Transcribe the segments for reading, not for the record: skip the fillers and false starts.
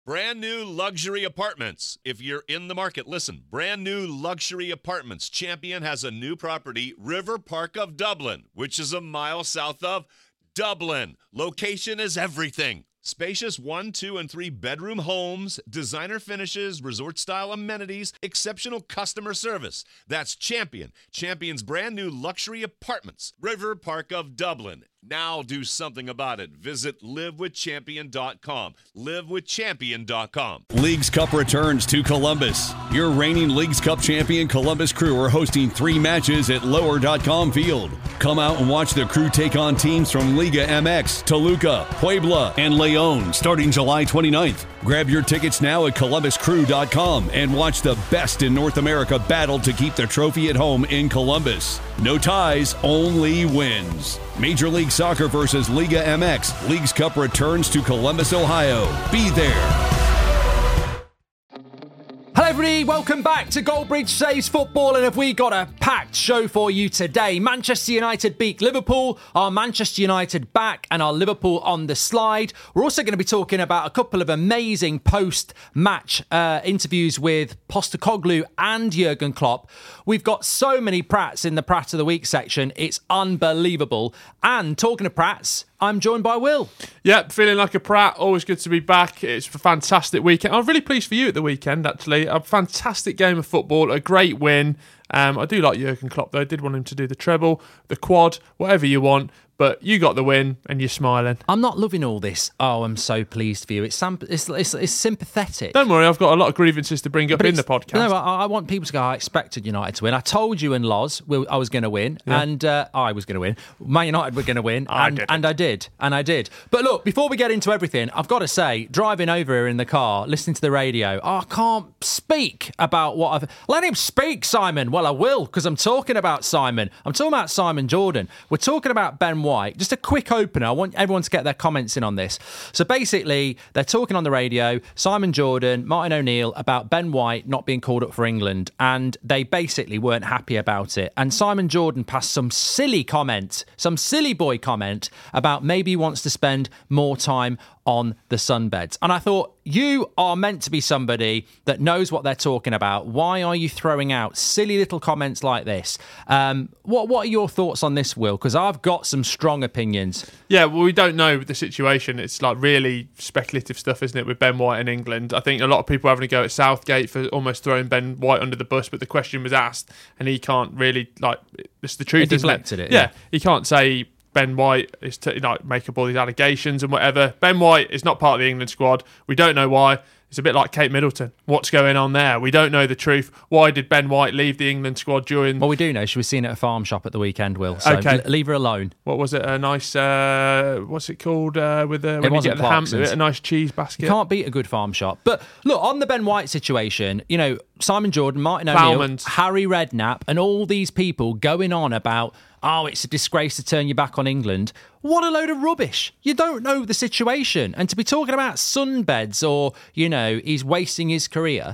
Brand new luxury apartments. If you're in the market, listen. Brand new luxury apartments. Champion has a new property, River Park of Dublin, which is a mile south of Dublin. Location is everything. Spacious 1, 2, and 3 bedroom homes, designer finishes, resort-style amenities, exceptional customer service. That's Champion. Champion's brand new luxury apartments, River Park of Dublin. Now do something about it. Visit livewithchampion.com. Livewithchampion.com. Leagues Cup returns to Columbus. Your reigning Leagues Cup champion Columbus Crew are hosting 3 matches at Lower.com Field. Come out and watch the Crew take on teams from Liga MX, Toluca, Puebla, and León starting July 29th. Grab your tickets now at columbuscrew.com and watch the best in North America battle to keep the trophy at home in Columbus. No ties, only wins. Major League Soccer versus Liga MX. Leagues Cup returns to Columbus, Ohio. Be there. Hello everybody, welcome back to Goldbridge Saves Football, and have we got a packed show for you today. Manchester United beat Liverpool, our Manchester United back and our Liverpool on the slide. We're also going to be talking about a couple of amazing post-match interviews with Postecoglou and Jurgen Klopp. We've got so many Prats in the Prat of the Week section, it's unbelievable. And talking of Prats, I'm joined by Will. Yep, feeling like a Prat. Always good to be back. It's a fantastic weekend. I'm really pleased for you at the weekend, actually. A fantastic game of football, a great win. I do like Jurgen Klopp, though. I did want him to do the treble, the quad, whatever you want. But you got the win and you're smiling. I'm not loving all this. Oh, I'm so pleased for you. It's sympathetic. Don't worry, I've got a lot of grievances to bring up in the podcast. No, I want people to go, I expected United to win. I told you and Loz I was going to win, and I was going to win. Man United were going to win, and I did. But look, before we get into everything, I've got to say, driving over here in the car, listening to the radio, I can't speak about what I've... Let him speak, Simon. Well, I will, because I'm talking about Simon. I'm talking about Simon Jordan. We're talking about Ben White. Just a quick opener. I want everyone to get their comments in on this. So basically, they're talking on the radio, Simon Jordan, Martin O'Neill, about Ben White not being called up for England, and they basically weren't happy about it. And Simon Jordan passed some silly boy comment about maybe he wants to spend more time on the sunbeds. And I thought, you are meant to be somebody that knows what they're talking about. Why are you throwing out silly little comments like this? What are your thoughts on this, Will? Because I've got some strong opinions. Yeah, well, we don't know the situation. It's like really speculative stuff, isn't it, with Ben White in England? I think a lot of people are having a go at Southgate for almost throwing Ben White under the bus, but the question was asked and he can't really, it's the truth, isn't it? He deflected it. Yeah, he can't say Ben White is to make up all these allegations and whatever. Ben White is not part of the England squad. We don't know why. It's a bit like Kate Middleton. What's going on there? We don't know the truth. Why did Ben White leave the England squad during... Well, we do know. She was seen at a farm shop at the weekend, Will. So okay. Leave her alone. What was it? A nice... what's it called? With the when you get the ham, a nice cheese basket. You can't beat a good farm shop. But look, on the Ben White situation, Simon Jordan, Martin O'Neill, Harry Redknapp, and all these people going on about... Oh, it's a disgrace to turn your back on England. What a load of rubbish. You don't know the situation. And to be talking about sunbeds or, he's wasting his career.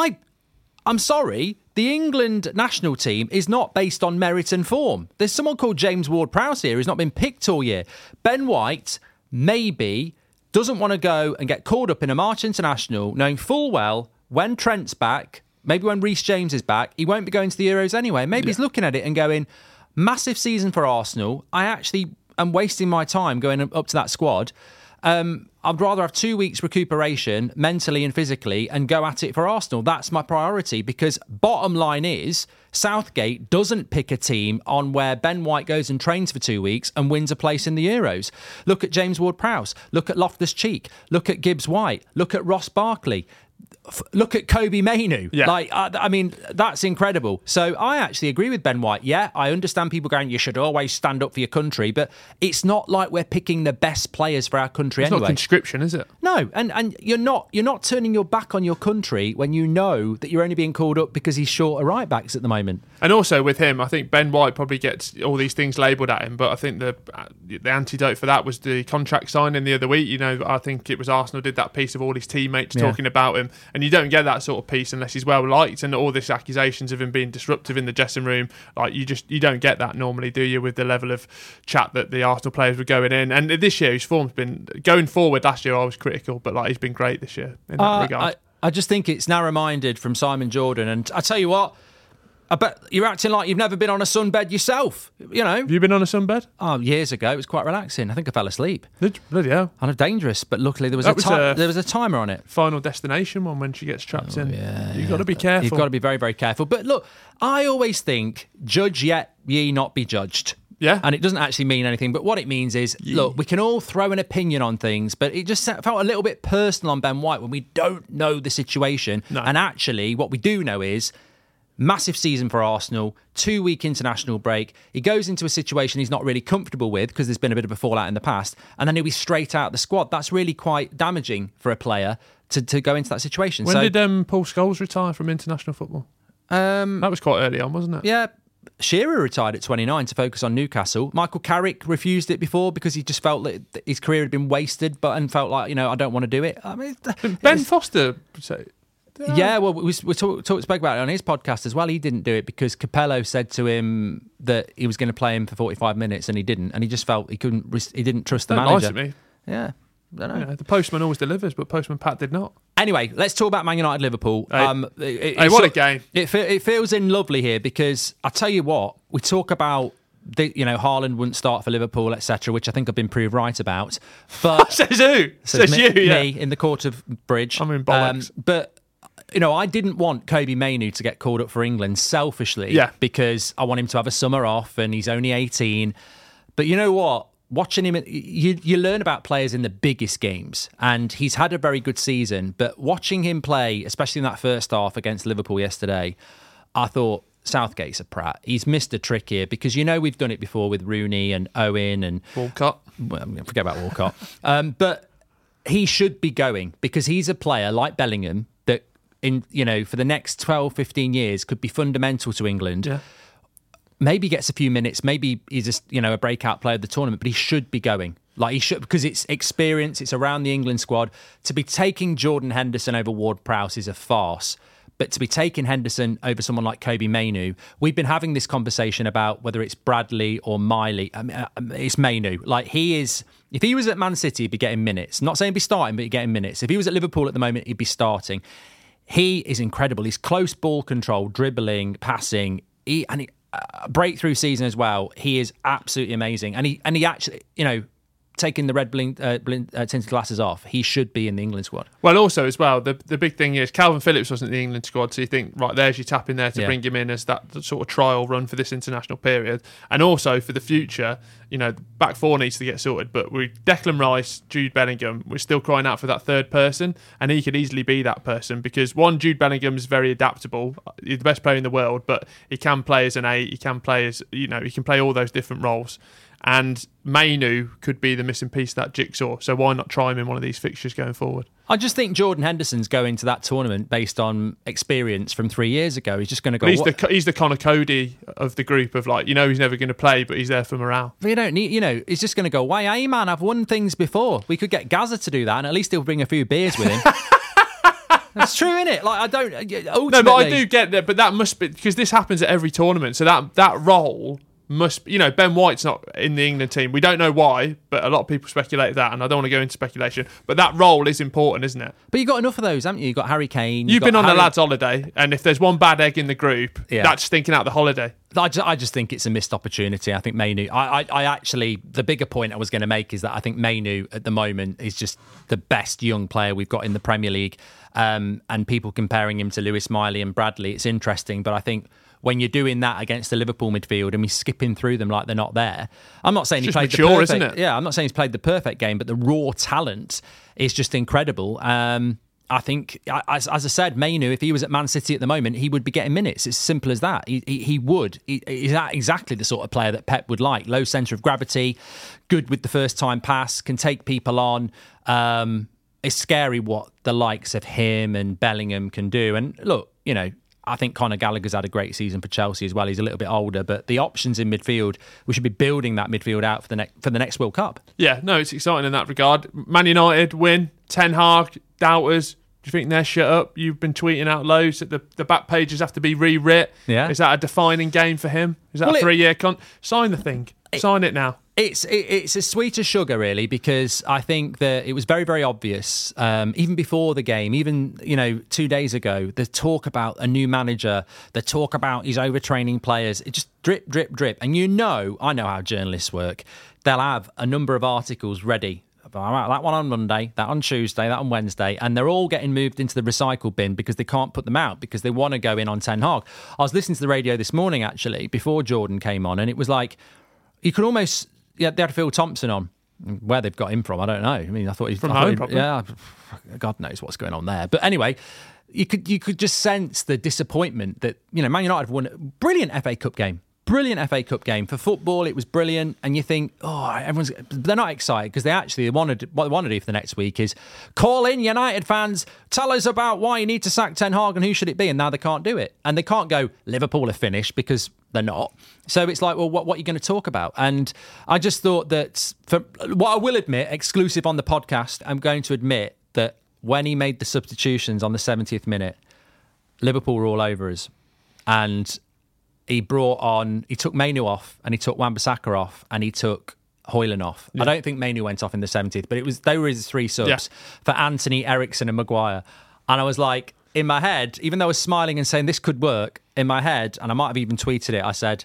I'm sorry, the England national team is not based on merit and form. There's someone called James Ward-Prowse here who's not been picked all year. Ben White maybe doesn't want to go and get called up in a March International knowing full well when Trent's back, maybe when Reece James is back, he won't be going to the Euros anyway. Maybe he's looking at it and going... Massive season for Arsenal. I actually am wasting my time going up to that squad. I'd rather have 2 weeks recuperation mentally and physically and go at it for Arsenal. That's my priority, because bottom line is Southgate doesn't pick a team on where Ben White goes and trains for 2 weeks and wins a place in the Euros. Look at James Ward-Prowse. Look at Loftus-Cheek. Look at Gibbs-White. Look at Ross Barkley. Look at Kobe Mainoo. Yeah. That's incredible. So I actually agree with Ben White. Yeah, I understand people going, you should always stand up for your country, but it's not like we're picking the best players for our country anyway. It's not conscription, is it? No, and you're not turning your back on your country when you know that you're only being called up because he's short of right backs at the moment. And also with him, I think Ben White probably gets all these things labelled at him, but I think the antidote for that was the contract signing the other week. I think it was Arsenal did that piece of all his teammates talking about him. And you don't get that sort of piece unless he's well liked, and all these accusations of him being disruptive in the dressing room, like you don't get that normally, do you, with the level of chat that the Arsenal players were going in. And this year his form's been going forward. Last year I was critical, but like he's been great this year in that regard. I just think it's narrow-minded from Simon Jordan, and I tell you what, I bet you're acting like you've never been on a sunbed yourself. You know, have you been on a sunbed? Oh, years ago. It was quite relaxing. I think I fell asleep. Bloody hell! Kind of dangerous, but luckily there was a timer on it. Final Destination one when she gets trapped in. Yeah, you've got to be careful. You've got to be very, very careful. But look, I always think, judge yet ye not be judged. Yeah. And it doesn't actually mean anything, but what it means is, look, we can all throw an opinion on things, but it just felt a little bit personal on Ben White when we don't know the situation. No. And actually, what we do know is massive season for Arsenal, 2-week international break. He goes into a situation he's not really comfortable with because there's been a bit of a fallout in the past, and then he'll be straight out the squad. That's really quite damaging for a player to go into that situation. When did Paul Scholes retire from international football? That was quite early on, wasn't it? Yeah. Shearer retired at 29 to focus on Newcastle. Michael Carrick refused it before because he just felt that his career had been wasted, and felt like, I don't want to do it. I mean, Ben Foster say... Yeah, well, we spoke about it on his podcast as well. He didn't do it because Capello said to him that he was going to play him for 45 minutes, and he didn't. And he just felt he didn't trust the manager. Don't lie to me. Yeah, I don't know. Yeah, the postman always delivers, but Postman Pat did not. Anyway, let's talk about Man United Liverpool. Hey, what a game! It feels in lovely here because I tell you what, we talk about. Haaland wouldn't start for Liverpool, etc., which I think I've been proved right about. But says who? Says you? Yeah. Me in the court of bridge. I mean bollocks. But I didn't want Kobe Mainoo to get called up for England selfishly, because I want him to have a summer off, and he's only 18. But you know what? Watching him, you learn about players in the biggest games, and he's had a very good season. But watching him play, especially in that first half against Liverpool yesterday, I thought, Southgate's a prat. He's missed a trick here because we've done it before with Rooney and Owen and Walcott. Well, forget about Walcott. But he should be going because he's a player like Bellingham that for the next 12, 15 years could be fundamental to England. Yeah. Maybe gets a few minutes. Maybe he's just a breakout player of the tournament, but he should be going. Like he should, because it's experience. It's around the England squad. To be taking Jordan Henderson over Ward-Prowse is a farce. But to be taking Henderson over someone like Kobe Mainoo, we've been having this conversation about whether it's Bradley or Miley. I mean, it's Mainoo. Like if he was at Man City, he'd be getting minutes. Not saying he'd be starting, but he'd be getting minutes. If he was at Liverpool at the moment, he'd be starting. He is incredible. He's close ball control, dribbling, passing. Breakthrough season as well. He is absolutely amazing. And he actually, taking the red tinted glasses off, he should be in the England squad. Well, also as well, the big thing is Calvin Phillips wasn't in the England squad, so you think, right, there's your tap in there to bring him in as that sort of trial run for this international period. And also for the future, back four needs to get sorted, but Declan Rice, Jude Bellingham, we're still crying out for that third person, and he could easily be that person because, one, Jude Bellingham is very adaptable. He's the best player in the world, but he can play as an 8, he can play as, he can play all those different roles. And Mainoo could be the missing piece of that jigsaw. So why not try him in one of these fixtures going forward? I just think Jordan Henderson's going to that tournament based on experience from 3 years ago. He's just going to go... He's the Conor Cody of the group of he's never going to play, but he's there for morale. But you don't need... he's just going to go, why, hey man, I've won things before. We could get Gaza to do that and at least he'll bring a few beers with him. That's true, isn't it? Like, I don't... Ultimately... No, but I do get that, but that must be... Because this happens at every tournament, so that role... must, Ben White's not in the England team. We don't know why, but a lot of people speculate that, and I don't want to go into speculation. But that role is important, isn't it? But you've got enough of those, haven't you? You've got Harry Kane. You've been on the lads' holiday, and if there's one bad egg in the group, that's stinking out the holiday. I just think it's a missed opportunity. I think Mainoo... I actually... The bigger point I was going to make is that I think Mainoo at the moment is just the best young player we've got in the Premier League. And people comparing him to Lewis Miley and Bradley, it's interesting, but I think... when you're doing that against the Liverpool midfield and we're skipping through them like they're not there. I'm not saying he played the perfect, isn't it? Yeah, I'm not saying he's played the perfect game, but the raw talent is just incredible. I think, as I said, Mainoo, if he was at Man City at the moment, he would be getting minutes. It's as simple as that. He would. He's exactly the sort of player that Pep would like. Low centre of gravity, good with the first time pass, can take people on. It's scary what the likes of him and Bellingham can do. And look, I think Conor Gallagher's had a great season for Chelsea as well. He's a little bit older, but the options in midfield, we should be building that midfield out for the next World Cup. Yeah, no, it's exciting in that regard. Man United win, Ten Hag, doubters, Do you think they're shut up? You've been tweeting out loads that the back pages have to be rewrit. Yeah. Is that a defining game for him? Is that a 3-year sign the thing? Sign it now. It's a sweeter sugar, really, because I think that it was very, very obvious, even before the game, even 2 days ago, the talk about a new manager, the talk about he's overtraining players, it just drip, drip, drip. And I know how journalists work. They'll have a number of articles ready. That one on Monday, that on Tuesday, that on Wednesday, and they're all getting moved into the recycle bin because they can't put them out because they want to go in on Ten Hag. I was listening to the radio this morning, actually, before Jordan came on, and it was like, you could almost... Yeah, they had Phil Thompson on. Where they've got him from, I don't know. I mean, I thought he's from home, probably. Yeah, God knows what's going on there. But anyway, you could just sense the disappointment that Man United have won a brilliant FA Cup game. Brilliant FA Cup game. For football, it was brilliant. And you think, they're not excited because what they want to do for the next week is call in United fans, tell us about why you need to sack Ten Hag and who should it be. And now they can't do it. And they can't go, Liverpool are finished, because they're not. So it's like, well, what are you going to talk about? And I just thought that, for what I will admit, exclusive on the podcast, I'm going to admit that when he made the substitutions on the 70th minute, Liverpool were all over us. And he took Mainu off, and he took Wan-Bissaka off, and he took Højlund off. Yeah. I don't think Mainu went off in the 70th, but they were his 3 subs for Anthony, Eriksen and Maguire. And I was like, in my head, even though I was smiling and saying this could work, in my head, and I might have even tweeted it, I said,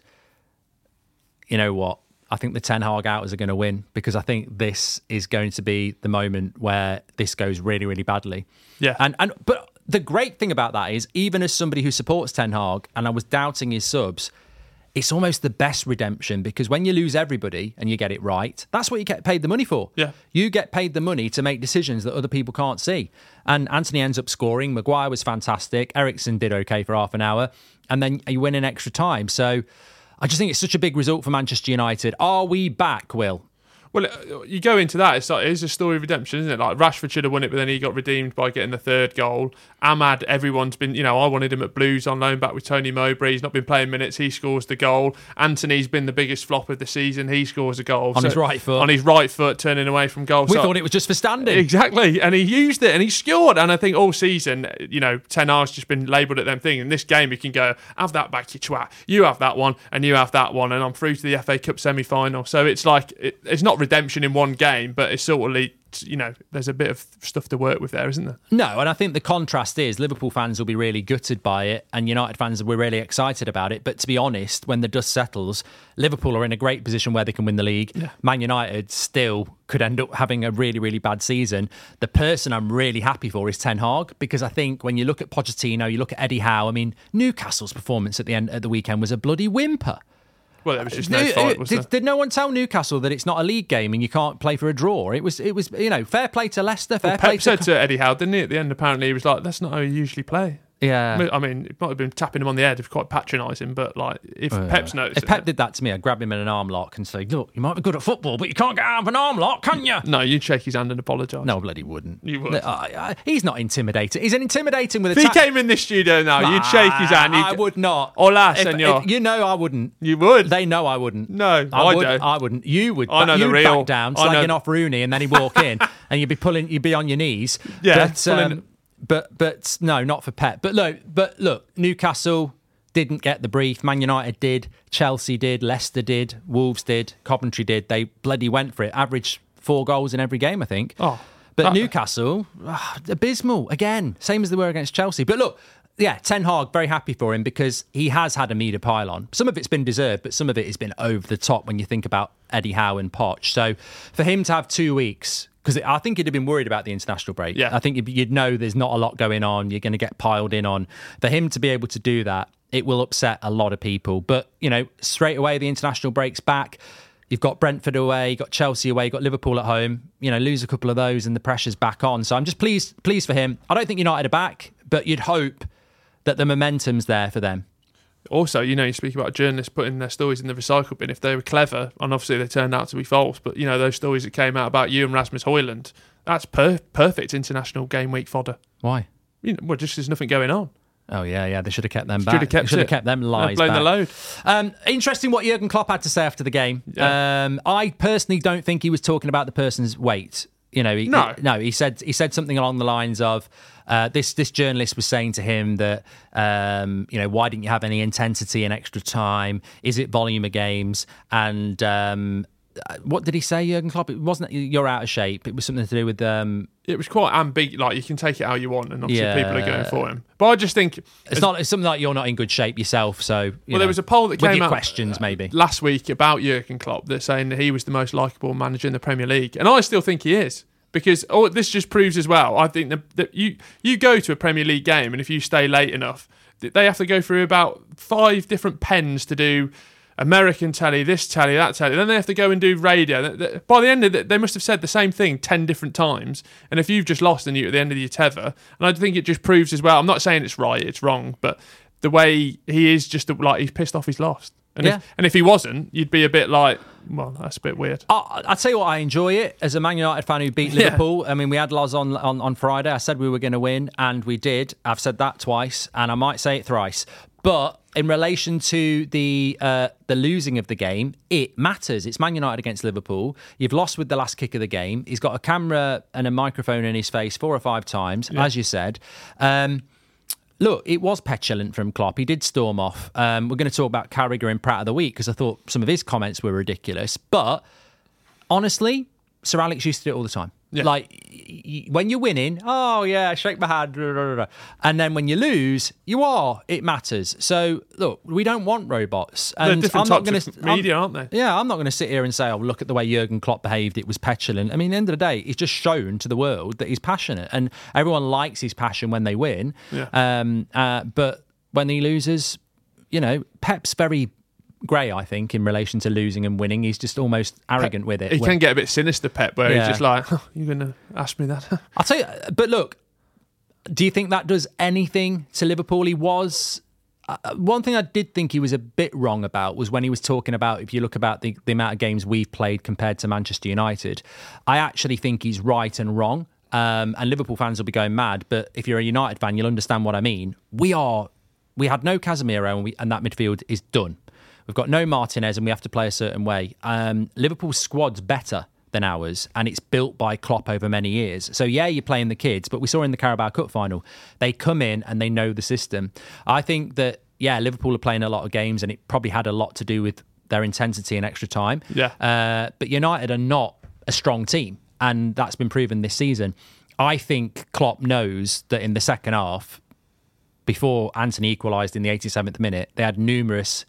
you know what? I think the Ten Hag outers are going to win, because I think this is going to be the moment where this goes really, really badly. Yeah. But the great thing about that is, even as somebody who supports Ten Hag, and I was doubting his subs, it's almost the best redemption, because when you lose everybody and you get it right, that's what you get paid the money for. Yeah. You get paid the money to make decisions that other people can't see. And Anthony ends up scoring. Maguire was fantastic. Eriksen did okay for half an hour. And then you win in extra time. So I just think it's such a big result for Manchester United. Are we back, Will? Well, you go into that, it is a story of redemption, isn't it? Like, Rashford should have won it, but then he got redeemed by getting the 3rd goal. Ahmad, everyone's been, I wanted him at Blues on loan back with Tony Mowbray. He's not been playing minutes. He scores the goal. Anthony's been the biggest flop of the season. He scores a goal. On his right foot. On his right foot, turning away from goal. We thought it was just for standing. Exactly. And he used it and he scored. And I think all season, Ten Hag's just been labelled at them thing. In this game, he can go, have that back, you twat. You have that one and you have that one. And I'm through to the FA Cup semi-final. So it's like, it's not redemption in one game, but it's sort of, there's a bit of stuff to work with there, isn't there? No, and I think the contrast is Liverpool fans will be really gutted by it, and United fans were really excited about it. But to be honest, when the dust settles, Liverpool are in a great position where they can win the league. Yeah. Man United still could end up having a really, really bad season. The person I'm really happy for is Ten Hag, because I think when you look at Pochettino, you look at Eddie Howe, Newcastle's performance at the weekend was a bloody whimper. Well, there was just no fight, was there? Did no one tell Newcastle that it's not a league game and you can't play for a draw? It was fair play to Leicester. Pep said to Eddie Howe, didn't he? At the end, apparently, he was like, "That's not how you usually play." Yeah. I mean, it might have been tapping him on the head, quite patronising, but like, if Pep's noticed, if Pep did that to me, I'd grab him in an arm lock and say, "Look, you might be good at football, but you can't get out of an arm lock, can you?" No, you'd shake his hand and apologise. No, bloody wouldn't. You would. He's not intimidating. He's intimidating with a. If he came in this studio now, you'd shake his hand. I would not. Hola, senor. I wouldn't. You would. They know I wouldn't. No, I don't. I wouldn't. You would. I know the real. Back down, slagging off Rooney, and then he'd walk in, and you'd be on your knees. Yeah. But no, not for Pep. But look, Newcastle didn't get the brief. Man United did. Chelsea did. Leicester did. Wolves did. Coventry did. They bloody went for it. Averaged 4 goals in every game, I think. Newcastle, abysmal. Again, same as they were against Chelsea. But look, yeah, Ten Hag, very happy for him, because he has had a media pile-on. Some of it's been deserved, but some of it has been over the top when you think about Eddie Howe and Poch. So for him to have 2 weeks, because I think he'd have been worried about the international break. Yeah. I think you'd know there's not a lot going on. You're going to get piled in on. For him to be able to do that, it will upset a lot of people. But, straight away, the international break's back. You've got Brentford away, you've got Chelsea away, you've got Liverpool at home. Lose a couple of those and the pressure's back on. So I'm just pleased for him. I don't think United are back, but you'd hope that the momentum's there for them. Also, you speak about journalists putting their stories in the recycle bin. If they were clever, and obviously they turned out to be false, but those stories that came out about you and Rasmus Højlund, that's perfect international game week fodder. Why? Just there's nothing going on. Oh yeah, they should have kept them back. Should have kept them lies blown back. the load. Interesting what Jurgen Klopp had to say after the game. Yeah. I personally don't think he was talking about the person's weight. He said something along the lines of this journalist was saying to him that why didn't you have any intensity in extra time? Is it volume of games? And what did he say, Jurgen Klopp? It wasn't you're out of shape. It was something to do with it was quite ambiguous. Like, you can take it how you want, and obviously people are going for him. But I just think it's something like you're not in good shape yourself. So there was a poll that came out questions maybe last week about Jurgen Klopp that's saying that he was the most likeable manager in the Premier League, and I still think he is. Because this just proves as well, I think that you go to a Premier League game, and if you stay late enough, they have to go through about 5 different pens to do American telly, this telly, that telly. Then they have to go and do radio. By the end of it, they must have said the same thing 10 different times. And if you've just lost and you're at the end of your tether, and I think it just proves as well, I'm not saying it's right, it's wrong, but the way he is just like he's pissed off he's lost. And if he wasn't, you'd be a bit like, well, that's a bit weird. I'd say I enjoy it as a Man United fan who beat Liverpool. I mean, we had Loz on Friday. I said we were going to win, and we did. I've said that twice, and I might say it thrice. But in relation to the losing of the game, it matters. It's Man United against Liverpool. You've lost with the last kick of the game. He's got a camera and a microphone in his face 4 or 5 times, as you said. Look, it was petulant from Klopp. He did storm off. We're going to talk about Carragher in Pratt of the Week because I thought some of his comments were ridiculous. But honestly, Sir Alex used to do it all the time. Yeah. Like, when you're winning, shake my hand. And then when you lose, it matters. So, look, we don't want robots. And they're different types of media, aren't they? Yeah, I'm not going to sit here and say, look at the way Jurgen Klopp behaved. It was petulant. I mean, at the end of the day, he's just shown to the world that he's passionate. And everyone likes his passion when they win. Yeah. But when he loses, Pep's very grey, I think, in relation to losing and winning. He's just almost arrogant with it. He can get a bit sinister, Pep, where he's just like, you're going to ask me that? I'll tell you, but look, do you think that does anything to Liverpool? He was... one thing I did think he was a bit wrong about was when he was talking about, if you look about the amount of games we've played compared to Manchester United, I actually think he's right and wrong. And Liverpool fans will be going mad, but if you're a United fan, you'll understand what I mean. We had no Casemiro, and that midfield is done. We've got no Martinez, and we have to play a certain way. Liverpool's squad's better than ours, and it's built by Klopp over many years. So, you're playing the kids, but we saw in the Carabao Cup final, they come in and they know the system. I think that, Liverpool are playing a lot of games, and it probably had a lot to do with their intensity and extra time. Yeah. But United are not a strong team, and that's been proven this season. I think Klopp knows that in the second half, before Anthony equalised in the 87th minute, they had numerous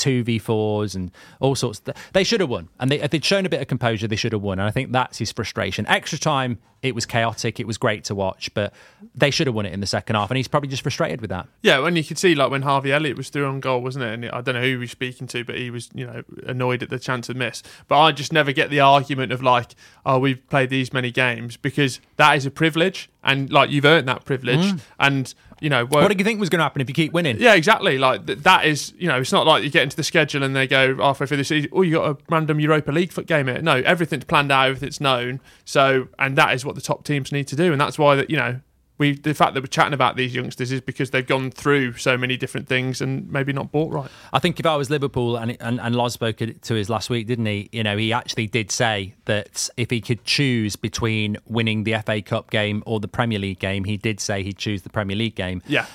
2v4s and all sorts. They should have won. And if they'd shown a bit of composure, they should have won. And I think that's his frustration. Extra time, it was chaotic. It was great to watch, but they should have won it in the second half. And he's probably just frustrated with that. Yeah, when you could see, like, when Harvey Elliott was through on goal, wasn't it? And I don't know who he was speaking to, but he was, annoyed at the chance of miss. But I just never get the argument of like, we've played these many games, because that is a privilege. And like, you've earned that privilege. And what did you think was going to happen if you keep winning? Yeah, exactly. Like, that is, it's not like you get into the schedule and they go halfway through the season, you got a random Europa League foot game here. No, everything's planned out, everything's known. So, and that is what the top teams need to do. And that's why that, the fact that we're chatting about these youngsters is because they've gone through so many different things and maybe not bought right. I think if I was Liverpool, and Loz spoke to his last week, didn't he? He actually did say that if he could choose between winning the FA Cup game or the Premier League game, he did say he'd choose the Premier League game. Yeah.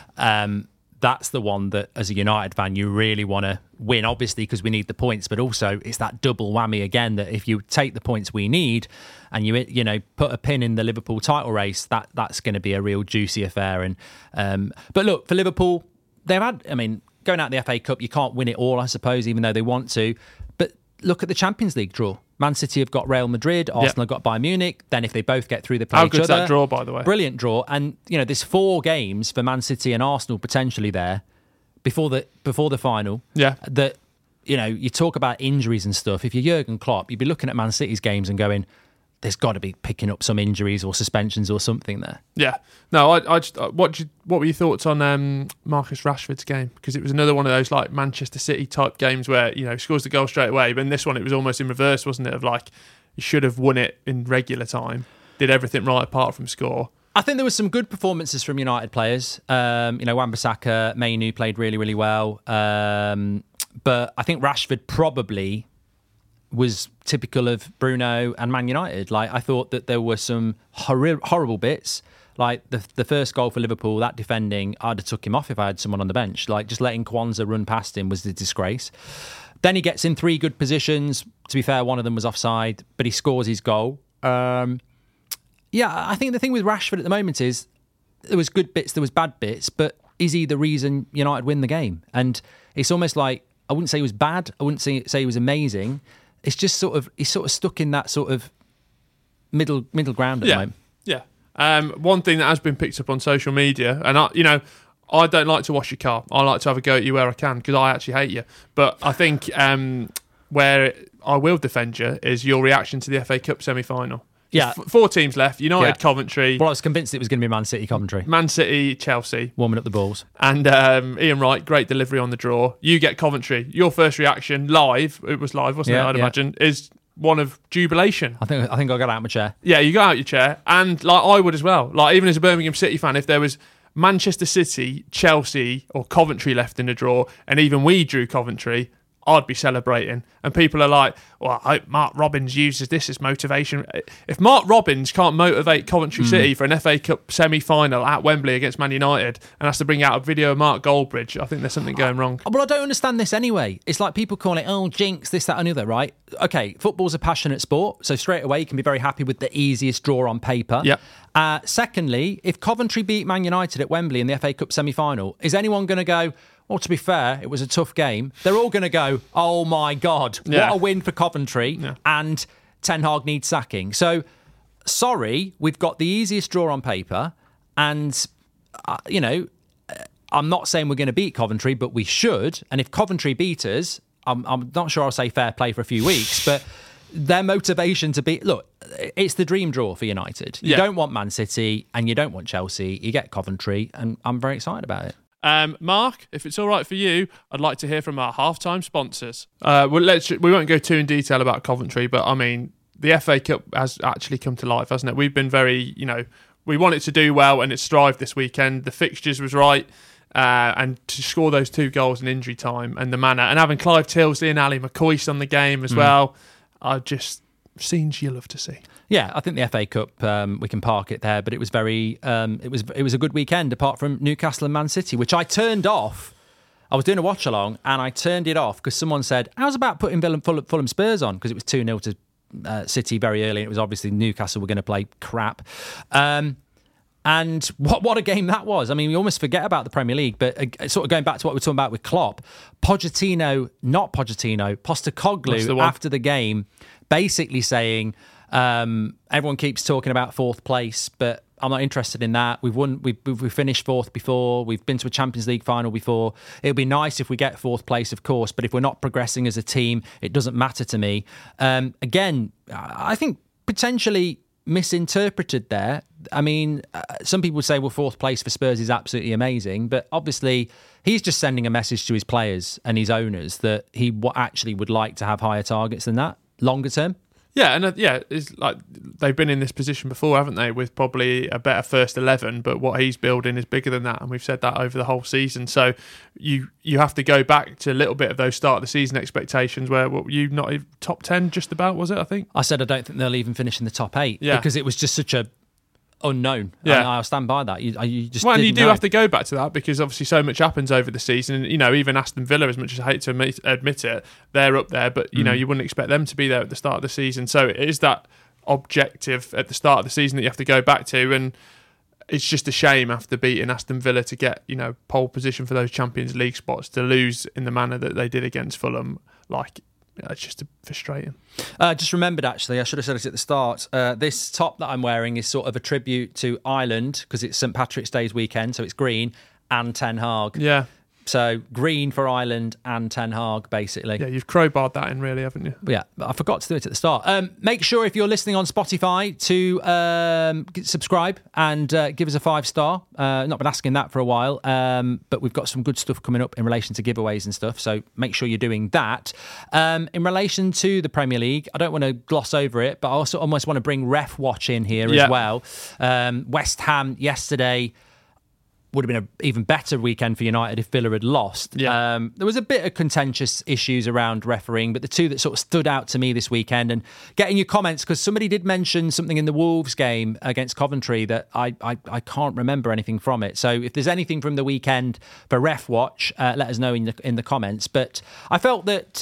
That's the one that, as a United fan, you really want to win, obviously, because we need the points, but also it's that double whammy again, that if you take the points we need and you put a pin in the Liverpool title race, that's going to be a real juicy affair. And but look, for Liverpool, they've had, going out the FA Cup, you can't win it all, I suppose, even though they want to. But look at the Champions League draw. Man City have got Real Madrid, Arsenal have got Bayern Munich. Then if they both get through, they play each other. How good's that draw, by the way? Brilliant draw. And, there's 4 games for Man City and Arsenal potentially there before the final. Yeah. That, you talk about injuries and stuff. If you're Jurgen Klopp, you'd be looking at Man City's games and going, there's got to be picking up some injuries or suspensions or something there. Yeah. No, I just what were your thoughts on Marcus Rashford's game? Because it was another one of those like Manchester City type games where, scores the goal straight away. But in this one, it was almost in reverse, wasn't it? Of like, you should have won it in regular time. Did everything right apart from score. I think there was some good performances from United players. Wan-Bissaka, Mainu played really, really well. But I think Rashford probably was typical of Bruno and Man United. Like, I thought that there were some horrible bits. Like the first goal for Liverpool, that defending, I'd have took him off if I had someone on the bench. Like, just letting Kwanzaa run past him was a disgrace. Then he gets in 3 good positions. To be fair, one of them was offside, but he scores his goal. I think the thing with Rashford at the moment is there was good bits, there was bad bits, but is he the reason United win the game? And it's almost like, I wouldn't say he was bad, I wouldn't say he was amazing. It's just he's sort of stuck in that sort of middle ground at the moment. Yeah. One thing that has been picked up on social media, and I don't like to wash your car. I like to have a go at you where I can because I actually hate you. But I think where I will defend you is your reaction to the FA Cup semi-final. Yeah. 4 teams left. United, Coventry. Well, I was convinced it was going to be Man City, Coventry. Man City, Chelsea. Warming up the balls. And Ian Wright, great delivery on the draw. You get Coventry. Your first reaction, live, it was live, wasn't it, I'd imagine, is one of jubilation. I think I got out of my chair. Yeah, you got out your chair. And like I would as well. Like, even as a Birmingham City fan, if there was Manchester City, Chelsea or Coventry left in the draw, and even we drew Coventry, I'd be celebrating. And people are like, well, I hope Mark Robins uses this as motivation. If Mark Robins can't motivate Coventry City for an FA Cup semi-final at Wembley against Man United and has to bring out a video of Mark Goldbridge, I think there's something going wrong. Well, I don't understand this anyway. It's like people call it, jinx, this, that and the other, right? Okay, football's a passionate sport, so straight away you can be very happy with the easiest draw on paper. Yeah. Secondly, if Coventry beat Man United at Wembley in the FA Cup semi-final, is anyone going to go, well, to be fair, it was a tough game? They're all going to go, oh my God, what a win for Coventry, and Ten Hag needs sacking. So, sorry, we've got the easiest draw on paper, and, I'm not saying we're going to beat Coventry, but we should. And if Coventry beat us, I'm not sure I'll say fair play for a few weeks, but their motivation to beat... Look, it's the dream draw for United. You don't want Man City and you don't want Chelsea. You get Coventry, and I'm very excited about it. Mark, if it's all right for you, I'd like to hear from our halftime sponsors. We won't go too in detail about Coventry, but I mean, the FA Cup has actually come to life, hasn't it? We've been very, we want it to do well, and it's thrived this weekend. The fixtures was right, and to score those 2 goals in injury time and the manner, and having Clive Tilsley and Ali McCoist on the game as well, are just scenes you love to see. Yeah, I think the FA Cup, we can park it there, but it was very, it was a good weekend apart from Newcastle and Man City, which I turned off. I was doing a watch along and I turned it off because someone said, how's about putting Fulham Spurs on? Because it was 2-0 to City very early, and it was obviously Newcastle were going to play crap. And what a game that was. I mean, we almost forget about the Premier League, but sort of going back to what we were talking about with Klopp, Postecoglou after the game, basically saying, everyone keeps talking about 4th place, but I'm not interested in that. We've won. We've finished 4th before. We've been to a Champions League final before. It'll be nice if we get 4th place, of course, but if we're not progressing as a team, it doesn't matter to me. Again, I think potentially misinterpreted there. I mean, some people say, well, 4th place for Spurs is absolutely amazing, but obviously he's just sending a message to his players and his owners that he actually would like to have higher targets than that longer term. Yeah, and it's like they've been in this position before, haven't they, with probably a better first 11, but what he's building is bigger than that, and we've said that over the whole season. So you have to go back to a little bit of those start of the season expectations where you not even top 10 just about, was it, I think? I said I don't think they'll even finish in the top 8 yeah. because it was just such a unknown. Yeah. I'll stand by that. You just well, and you didn't do know. have to go back to that because obviously so much happens over the season. And, even Aston Villa, as much as I hate to admit it, they're up there, but you wouldn't expect them to be there at the start of the season. So it is that objective at the start of the season that you have to go back to, and it's just a shame after beating Aston Villa to get pole position for those Champions League spots to lose in the manner that they did against Fulham. It's just frustrating. Just remembered, actually, I should have said it at the start. This top that I'm wearing is sort of a tribute to Ireland because it's St. Patrick's Day's weekend, so it's green and Ten Hag. Yeah. So green for Ireland and Ten Hag, basically. Yeah, you've crowbarred that in, really, haven't you? Yeah, I forgot to do it at the start. Make sure if you're listening on Spotify to subscribe and give us a 5-star. Not been asking that for a while, but we've got some good stuff coming up in relation to giveaways and stuff, so make sure you're doing that. In relation to the Premier League, I don't want to gloss over it, but I also almost want to bring Ref Watch in here as well. West Ham yesterday... would have been an even better weekend for United if Villa had lost. Yeah. There was a bit of contentious issues around refereeing, but the two that sort of stood out to me this weekend, and getting your comments, because somebody did mention something in the Wolves game against Coventry that I can't remember anything from it. So if there's anything from the weekend for Ref Watch, let us know in the comments. But I felt that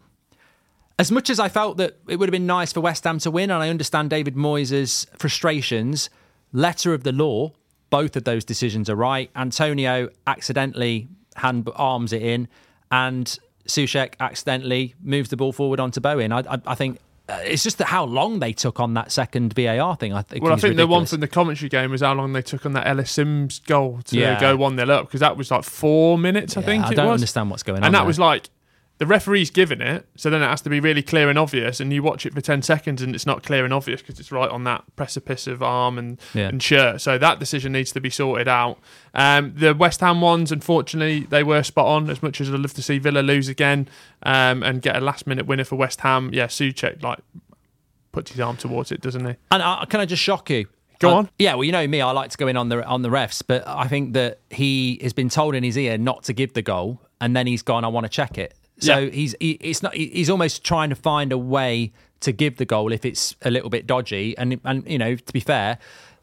as much as I felt that it would have been nice for West Ham to win, and I understand David Moyes' frustrations, letter of the law, both of those decisions are right. Antonio accidentally arms it in, and Souček accidentally moves the ball forward onto Bowen. I think it's just that how long they took on that second VAR thing. I think ridiculous. The one from the commentary game was how long they took on that Ellis Sims goal to go 1-0 up, because that was like 4 minutes, I think it was. I don't understand what's going on. And that there. was like, the referee's given it, so then it has to be really clear and obvious, and you watch it for 10 seconds and it's not clear and obvious because it's right on that precipice of arm and shirt. So that decision needs to be sorted out. The West Ham ones, unfortunately, they were spot on, as much as I'd love to see Villa lose again and get a last-minute winner for West Ham. Yeah, Souček puts his arm towards it, doesn't he? And can I just shock you? Go on. Yeah, well, you know me, I like to go in on the refs, but I think that he has been told in his ear not to give the goal, and then he's gone, I want to check it. So he's almost trying to find a way to give the goal if it's a little bit dodgy. And you know, to be fair,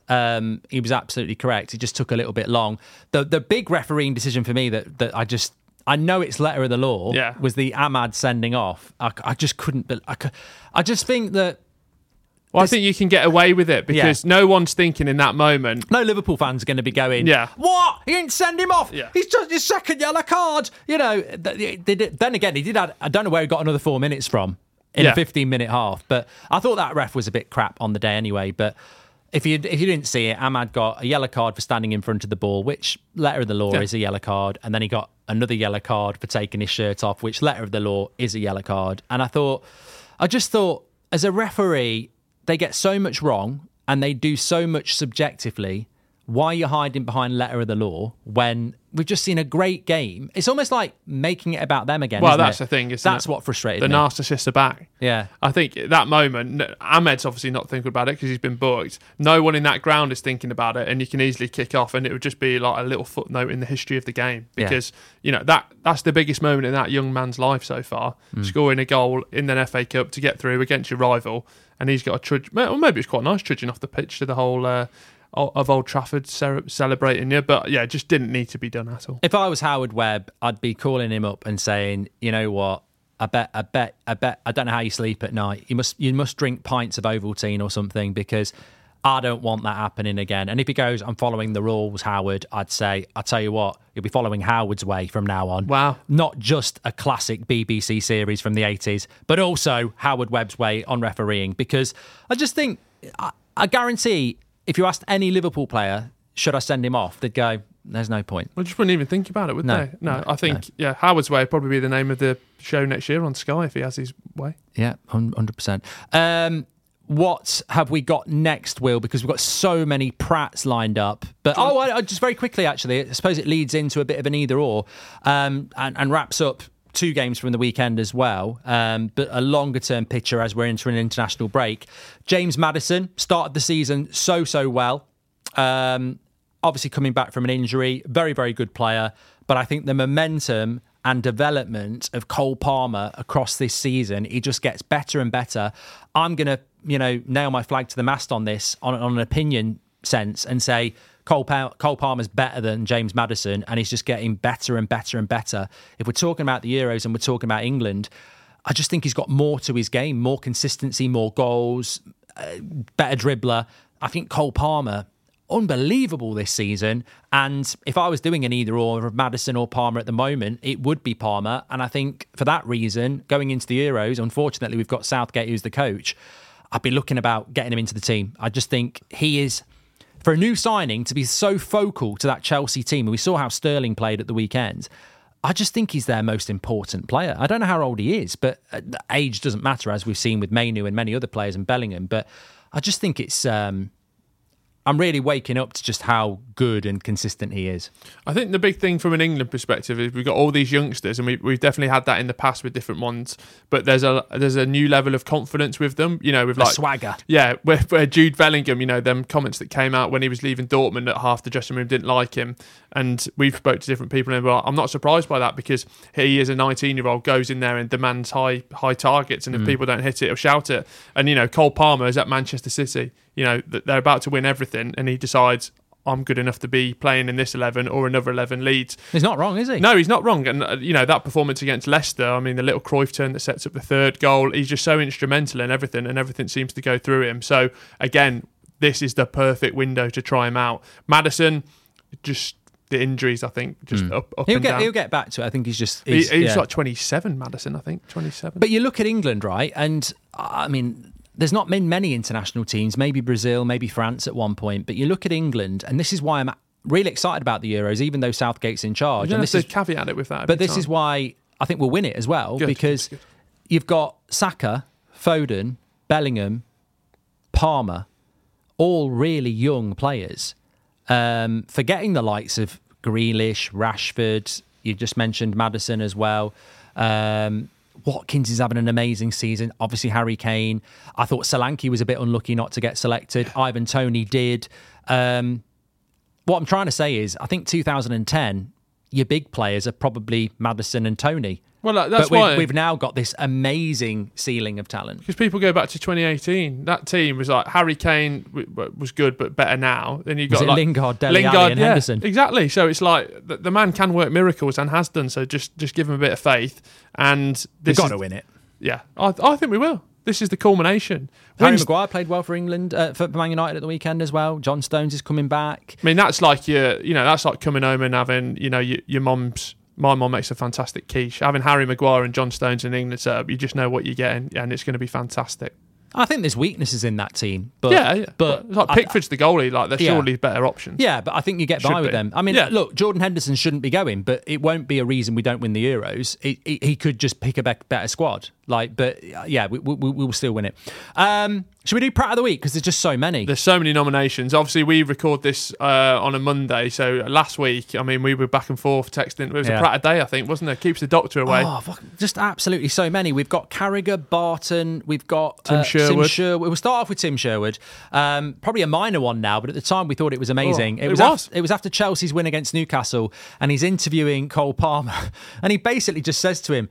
he was absolutely correct. It just took a little bit long. The big refereeing decision for me that I know it's letter of the law was the Ahmad sending off. I just couldn't. I just think that. Well, I think you can get away with it because no one's thinking in that moment. No Liverpool fans are going to be going, what? He didn't send him off. Yeah. He's just his second yellow card. You know, then again, he did add, I don't know where he got another 4 minutes from in a 15-minute half. But I thought that ref was a bit crap on the day anyway. But if you didn't see it, Ahmad got a yellow card for standing in front of the ball, which letter of the law is a yellow card. And then he got another yellow card for taking his shirt off, which letter of the law is a yellow card. And I just thought, as a referee, they get so much wrong and they do so much subjectively. Why are you hiding behind letter of the law when we've just seen a great game? It's almost like making it about them again. Well, that's the thing, isn't it? That's what frustrated me. The narcissists are back. Yeah. I think at that moment, Ahmed's obviously not thinking about it because he's been booked. No one in that ground is thinking about it, and you can easily kick off, and it would just be like a little footnote in the history of the game because, you know, that's the biggest moment in that young man's life so far, scoring a goal in an FA Cup to get through against your rival, and he's got a trudge. Well, maybe it's quite nice trudging off the pitch to the whole of Old Trafford celebrating you, but yeah, it just didn't need to be done at all. If I was Howard Webb, I'd be calling him up and saying, you know what, I bet, I don't know how you sleep at night. You must drink pints of Ovaltine or something, because I don't want that happening again. And if he goes, I'm following the rules, Howard, I'd say, I'll tell you what, you'll be following Howard's way from now on. Wow. Not just a classic BBC series from the 80s, but also Howard Webb's way on refereeing, because I just think, I guarantee, if you asked any Liverpool player, should I send him off? They'd go, there's no point. Well, just wouldn't even think about it, would they? No, I think, Howard's Way would probably be the name of the show next year on Sky if he has his way. Yeah, 100%. What have we got next, Will? Because we've got so many Pratts lined up. But just very quickly, actually, I suppose it leads into a bit of an either or and wraps up 2 games from the weekend as well, but a longer-term picture as we're entering an international break. James Maddison started the season so well. Obviously coming back from an injury, very, very good player. But I think the momentum and development of Cole Palmer across this season, he just gets better and better. I'm going to, nail my flag to the mast on this, on an opinion sense, and say Cole Palmer's better than James Maddison, and he's just getting better and better and better. If we're talking about the Euros and we're talking about England, I just think he's got more to his game, more consistency, more goals, better dribbler. I think Cole Palmer, unbelievable this season. And if I was doing an either or of Maddison or Palmer at the moment, it would be Palmer. And I think for that reason, going into the Euros, unfortunately, we've got Southgate, who's the coach. I'd be looking about getting him into the team. I just think he is, for a new signing, to be so focal to that Chelsea team. And we saw how Sterling played at the weekend. I just think he's their most important player. I don't know how old he is, but age doesn't matter, as we've seen with Mainu and many other players and Bellingham. But I just think it's... I I'm really waking up to just how good and consistent he is. I think the big thing from an England perspective is we've got all these youngsters, and we've definitely had that in the past with different ones. But there's a new level of confidence with them, with like swagger. Yeah, where Jude Bellingham, them comments that came out when he was leaving Dortmund that half the dressing room didn't like him, and we've spoke to different people, and I'm not surprised by that because he is a 19-year-old, goes in there and demands high targets, and if people don't hit it, he'll shout it. And Cole Palmer is at Manchester City. They're about to win everything, and he decides, I'm good enough to be playing in this 11 or another 11 Leeds. He's not wrong, is he? No, he's not wrong. And, that performance against Leicester, the little Cruyff turn that sets up the third goal, he's just so instrumental in everything, and everything seems to go through him. So, again, this is the perfect window to try him out. Maddison, just the injuries, I think, just up and down. He'll get back to it. I think he's like 27, Maddison, I think, 27. But you look at England, right, and, there's not been many international teams, maybe Brazil, maybe France at one point, but you look at England, and this is why I'm really excited about the Euros, even though Southgate's in charge. And this is caveat it with that. But this is why I think we'll win it as well, because you've got Saka, Foden, Bellingham, Palmer, all really young players. Forgetting the likes of Grealish, Rashford, you just mentioned Maddison as well. Watkins is having an amazing season. Obviously, Harry Kane. I thought Solanke was a bit unlucky not to get selected. Ivan Toney did. What I'm trying to say is, I think 2010, your big players are probably Maddison and Toney. Well, that's why we've now got this amazing ceiling of talent. Because people go back to 2018, that team was like Harry Kane was good but better now. Then you got Lingard, Dele Alli, and Henderson. Exactly. So it's like the man can work miracles and has done. So just give him a bit of faith, and we've got to win it. Yeah, I think we will. This is the culmination. Harry Maguire played well for England, for Man United at the weekend as well. John Stones is coming back. That's like that's like coming home and having your mum's. My mum makes a fantastic quiche. Having Harry Maguire and John Stones in England set up, you just know what you're getting, and it's going to be fantastic. I think there's weaknesses in that team. But, yeah. But it's like Pickford's the goalie. Like, they're surely better options. Yeah, but I think you get by with them. Look, Jordan Henderson shouldn't be going, but it won't be a reason we don't win the Euros. He could just pick a better squad. We will still win it. Should we do Pratt of the Week? Because there's just so many. There's so many nominations. Obviously, we record this on a Monday. So last week, we were back and forth texting. It was a Pratt a day, I think, wasn't there? Keeps the doctor away. Oh, just absolutely so many. We've got Carragher, Barton. We've got Tim Sherwood. We'll start off with Tim Sherwood. Probably a minor one now, but at the time we thought it was amazing. It was after Chelsea's win against Newcastle, and he's interviewing Cole Palmer, and he basically just says to him,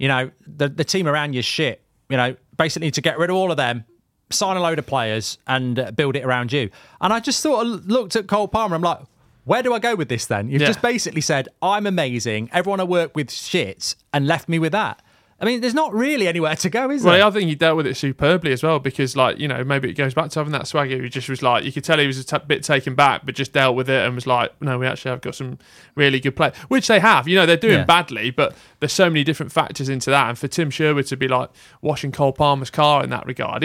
the team around you's shit. Basically to get rid of all of them, sign a load of players and build it around you. And I just sort of looked at Cole Palmer. I'm like, where do I go with this then? You've just basically said, I'm amazing. Everyone I work with shits, and left me with that. There's not really anywhere to go, is there? Well, I think he dealt with it superbly as well, because, maybe it goes back to having that swagger. He just was like, you could tell he was a bit taken back, but just dealt with it and was like, no, we actually have got some really good players, which they have. They're doing badly, but there's so many different factors into that. And for Tim Sherwood to be like washing Cole Palmer's car in that regard,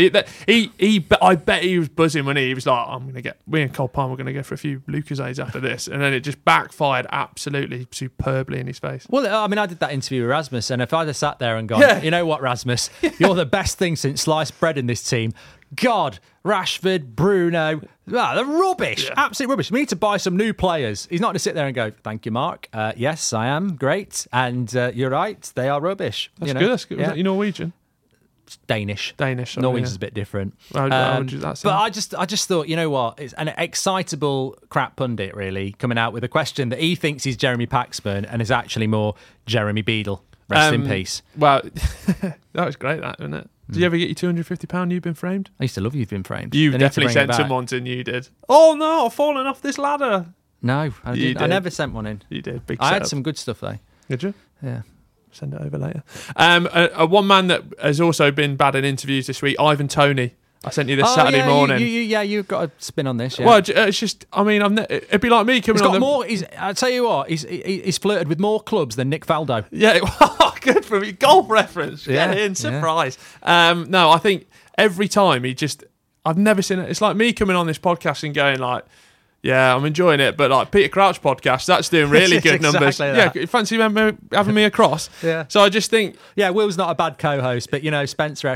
I bet he was buzzing when he was like, we and Cole Palmer are going to go for a few Lucozades after this. And then it just backfired absolutely superbly in his face. Well, I did that interview with Rasmus, and if I'd have sat there and gone, you know what, Rasmus, you're the best thing since sliced bread in this team. God, Rashford, Bruno, they're rubbish, absolute rubbish. We need to buy some new players. He's not to sit there and go, thank you, Mark. Yes, I am great, and you're right, they are rubbish. That's good. That's good. Yeah. Was that Norwegian? Danish. Norwegian's a bit different. But I just thought, you know what? It's an excitable crap pundit, really, coming out with a question that he thinks he's Jeremy Paxman and is actually more Jeremy Beadle. Rest in peace. Well, that was great, that, wasn't it? Did you ever get your £250 You've Been Framed? I used to love You've Been Framed. You definitely sent someone to, and you did. Oh no, I've fallen off this ladder. No, I didn't. I never sent one in. You did. I had some good stuff though. Did you? Yeah. Send it over later. One man that has also been bad in interviews this week, Ivan Toney. I sent you this Saturday morning. You've got a spin on this. Yeah. Well, it's just, it'd be like me coming on. I'll tell you what, he's flirted with more clubs than Nick Faldo. Yeah, good for me. Golf reference. Get in, surprise. No, I think every time I've never seen it. It's like me coming on this podcast and going like, Yeah, I'm enjoying it. But like Peter Crouch podcast, that's doing really good numbers. Exactly yeah, fancy having me across. Yeah. So I just think, Will's not a bad co-host, but Spencer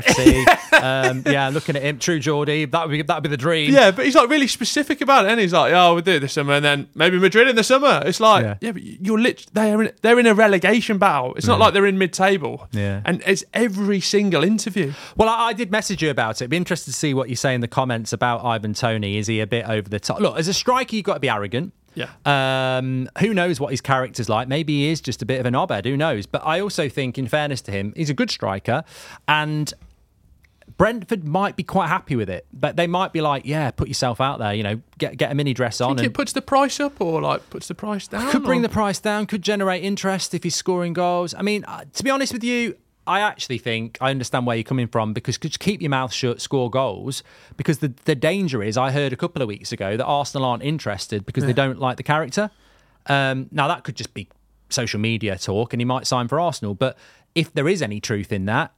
FC, looking at him, True Geordie, that would be the dream. Yeah, but he's like really specific about it, and he's like, we'll do it this summer, and then maybe Madrid in the summer. It's like, but you're they're in a relegation battle. It's not like they're in mid-table. Yeah, and it's every single interview. Well, I did message you about it. I'd be interested to see what you say in the comments about Ivan Toney. Is he a bit over the top? Look, as a striker, you've got to be arrogant. Yeah. Who knows what his character's like? Maybe he is just a bit of an knobhead. Who knows? But I also think, in fairness to him, he's a good striker, and Brentford might be quite happy with it. But they might be like, put yourself out there. Get a mini dress on. Think it puts the price up or like puts the price down? Could bring the price down. Could generate interest if he's scoring goals. I mean, to be honest with you, I actually think I understand where you're coming from, because just keep your mouth shut, score goals. Because the danger is, I heard a couple of weeks ago that Arsenal aren't interested because they don't like the character. Now, that could just be social media talk, and he might sign for Arsenal. But if there is any truth in that,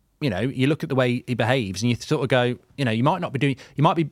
you look at the way he behaves, and you sort of go, you might not be doing, you might be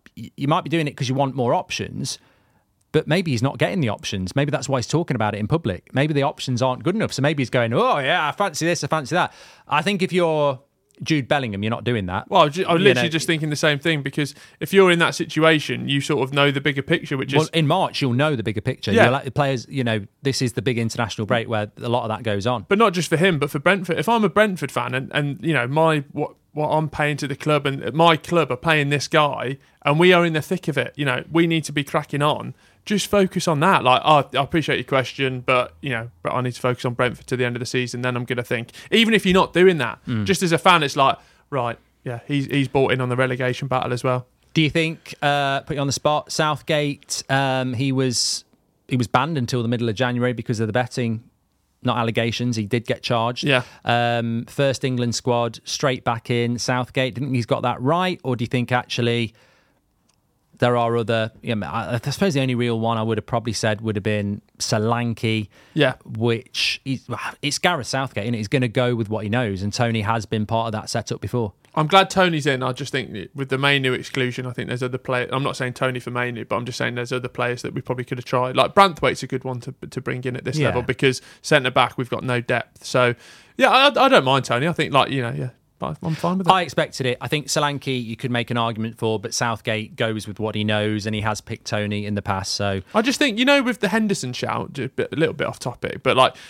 doing it because you want more options. But maybe he's not getting the options. Maybe that's why he's talking about it in public. Maybe the options aren't good enough. So maybe he's going, I fancy this, I fancy that. I think if you're Jude Bellingham, you're not doing that. Well, I'm literally just thinking the same thing, because if you're in that situation, you sort of know the bigger picture, which is... in March, you'll know the bigger picture. Yeah. You'll let the players, this is the big international break where a lot of that goes on. But not just for him, but for Brentford. If I'm a Brentford fan and what I'm paying to the club and my club are paying this guy, and we are in the thick of it, we need to be cracking on. Just focus on that. Like, I appreciate your question, but but I need to focus on Brentford to the end of the season. Then I'm going to think, even if you're not doing that, just as a fan, it's like, right, he's bought in on the relegation battle as well. Do you think, put you on the spot, Southgate, he was banned until the middle of January because of the betting, not allegations. He did get charged. Yeah. First England squad, straight back in. Southgate, do you think he's got that right, or do you think actually there are other... I suppose the only real one I would have probably said would have been Solanke. Yeah. Which it's Gareth Southgate, isn't it? He's going to go with what he knows, and Toney has been part of that setup before. I'm glad Toney's in. I just think with the Mainoo exclusion, I think there's other players. I'm not saying Toney for Mainoo, but I'm just saying there's other players that we probably could have tried. Like Branthwaite's a good one to bring in at this level, because centre back we've got no depth. So I don't mind Toney. I think I'm fine with it. I expected it. I think Solanke you could make an argument for, but Southgate goes with what he knows, and he has picked Toney in the past. So I just think with the Henderson shout, a little bit off topic, but like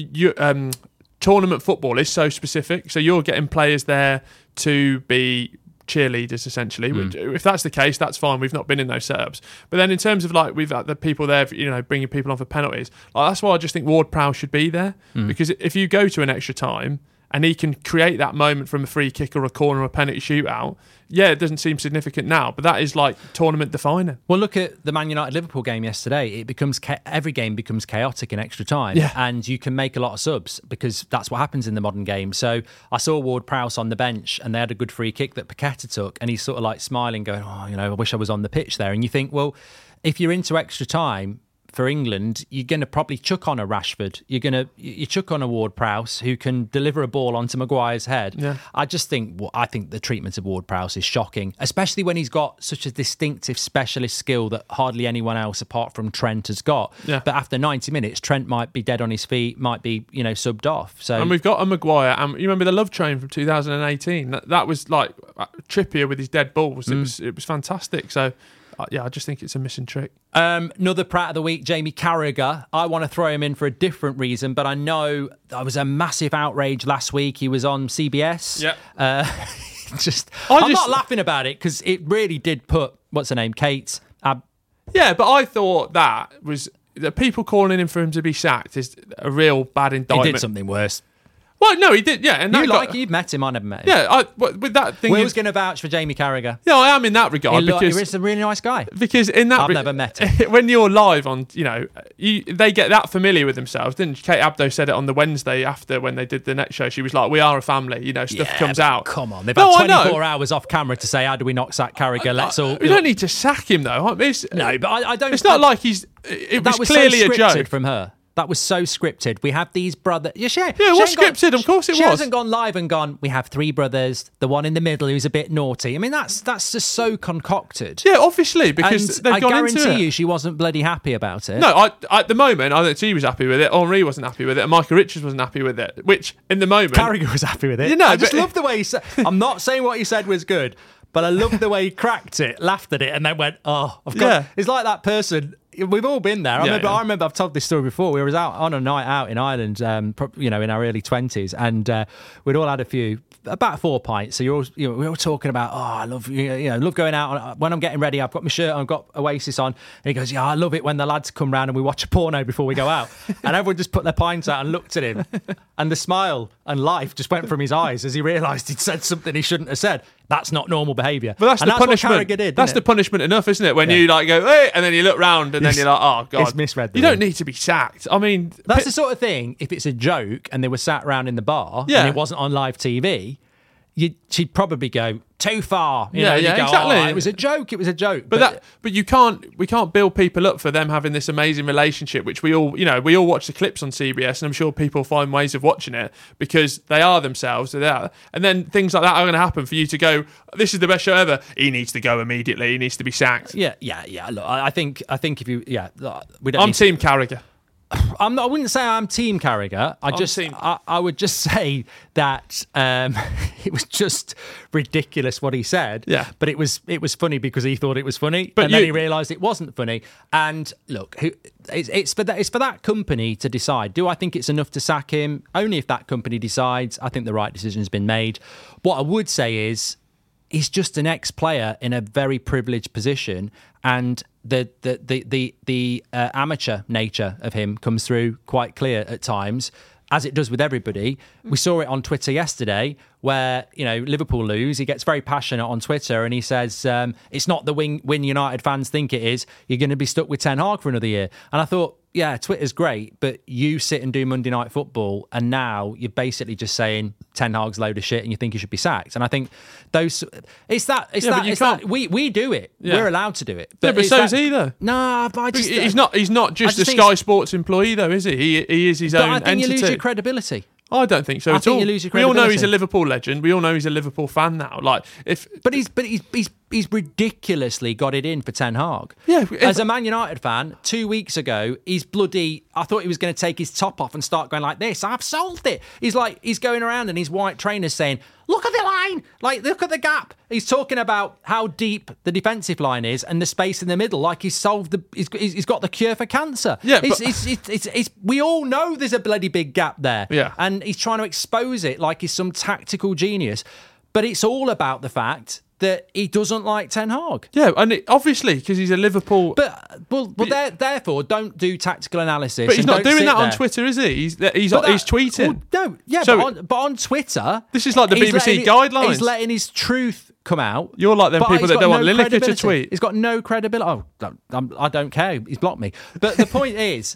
tournament football is so specific. So you're getting players there to be cheerleaders essentially. If that's the case, that's fine. We've not been in those setups. But then in terms of we've had the people there, bringing people on for penalties. That's why I just think Ward-Prowse should be there, because if you go to an extra time and he can create that moment from a free kick or a corner or a penalty shootout, it doesn't seem significant now, but that is tournament defining. Well, look at the Man United-Liverpool game yesterday. It becomes every game becomes chaotic in extra time, and you can make a lot of subs because that's what happens in the modern game. So I saw Ward-Prowse on the bench, and they had a good free kick that Paqueta took, and he's sort of smiling, going, I wish I was on the pitch there. And you think, well, if you're into extra time for England, you're going to probably chuck on a Rashford. You chuck on a Ward-Prowse who can deliver a ball onto Maguire's head. Yeah. I think the treatment of Ward-Prowse is shocking, especially when he's got such a distinctive specialist skill that hardly anyone else apart from Trent has got. Yeah. But after 90 minutes, Trent might be dead on his feet, might be subbed off. So and we've got a Maguire, and you remember the Love Train from 2018? That was like Trippier with his dead balls. It was fantastic. So. I just think it's a missing trick. Another Pratt of the Week, Jamie Carragher. I want to throw him in for a different reason, but I know there was a massive outrage last week. He was on CBS. Yeah. I'm not laughing about it because it really did put, what's her name, Kate? Yeah, but I thought that was... The people calling in for him to be sacked is a real bad indictment. He did something worse. Well, no, he did, yeah. And you've met him, I never met him. Yeah, with that thing... Will's going to vouch for Jamie Carragher. Yeah, I am in that regard. He's a really nice guy. Because in that... I've never met him. When you're live on, they get that familiar with themselves, didn't you? Kate Abdo said it on the Wednesday after when they did the next show. She was like, we are a family, stuff comes out. Come on, they've had 24 hours off camera to say, how do we not sack Carragher? Let's all... We don't need to sack him, though. No, but I don't... It's not like he's... It was clearly so a joke. from her. That was so scripted. We have these brothers. Yeah, it was scripted. Of course it was. She hasn't gone live and gone, we have 3 brothers, the one in the middle who's a bit naughty. I mean, that's just so concocted. Yeah, obviously, because they've gone into it. I guarantee you she wasn't bloody happy about it. No, at the moment, I don't think she was happy with it. Henri wasn't happy with it. And Michael Richards wasn't happy with it. Which, in the moment... Carragher was happy with it. I just love the way he said... I'm not saying what he said was good, but I love the way he cracked it, laughed at it, and then went, oh, I've got... Yeah. It's like that person... We've all been there. I remember I've told this story before. We were out on a night out in Ireland, in our early 20s, and we'd all had about 4 pints. So we're all talking about, oh, I love love going out. When I'm getting ready, I've got my shirt on, I've got Oasis on. And he goes, yeah, I love it when the lads come round and we watch a porno before we go out. And everyone just put their pints out and looked at him, and the smile and life just went from his eyes as he realised he'd said something he shouldn't have said. That's not normal behaviour. But that's the punishment. What Carragher did. That's the punishment enough, isn't it? When you go, hey, and then you look round and then you're like, oh God, it's misread. You don't need to be sacked. I mean, that's the sort of thing. If it's a joke and they were sat around in the bar and it wasn't on live TV, she'd probably go too far. Exactly. Oh, it was a joke. It was a joke. But we can't build people up for them having this amazing relationship, which we all watch the clips on CBS, and I'm sure people find ways of watching it because they are themselves. And then things like that are going to happen for you to go, this is the best show ever. He needs to go immediately. He needs to be sacked. Yeah. Look, I think if you, we don't. I'm Team Carragher. I wouldn't say I'm Team Carragher. I would just say that it was just ridiculous what he said. Yeah. But it was funny because he thought it was funny, but then he realised it wasn't funny. And look, it's for that company to decide. Do I think it's enough to sack him? Only if that company decides. I think the right decision has been made. What I would say is, he's just an ex-player in a very privileged position, and the amateur nature of him comes through quite clear at times, as it does with everybody. We saw it on Twitter yesterday where, Liverpool lose. He gets very passionate on Twitter and he says, it's not the win United fans think it is. You're going to be stuck with Ten Hag for another year. And I thought, yeah, Twitter's great, but you sit and do Monday Night Football and now you're basically just saying Ten Hag's a load of shit and you think he should be sacked. And I think we do it. Yeah. We're allowed to do it. But so is he though. No, but he's not just a Sky Sports employee though, is he? He is his own entity. I think you lose your credibility. I don't think so at all. We all know he's a Liverpool legend. We all know he's a Liverpool fan now. But he's ridiculously got it in for Ten Hag. Yeah. As a Man United fan, 2 weeks ago, I thought he was going to take his top off and start going like this. I've solved it. He's going around in his white trainers saying, look at the line, look at the gap. He's talking about how deep the defensive line is and the space in the middle, like he's solved he's got the cure for cancer. Yeah, we all know there's a bloody big gap there. Yeah. And he's trying to expose it like he's some tactical genius. But it's all about the fact that he doesn't like Ten Hag. Yeah, and obviously, because he's a Liverpool... Therefore, don't do tactical analysis. But he's not doing that on Twitter, is he? He's tweeting. Well, no, yeah, but on Twitter... This is like the BBC guidelines. He's letting his truth come out. You're like them people that don't want Lineker to tweet. He's got no credibility. Oh, I don't care. He's blocked me. But the point is,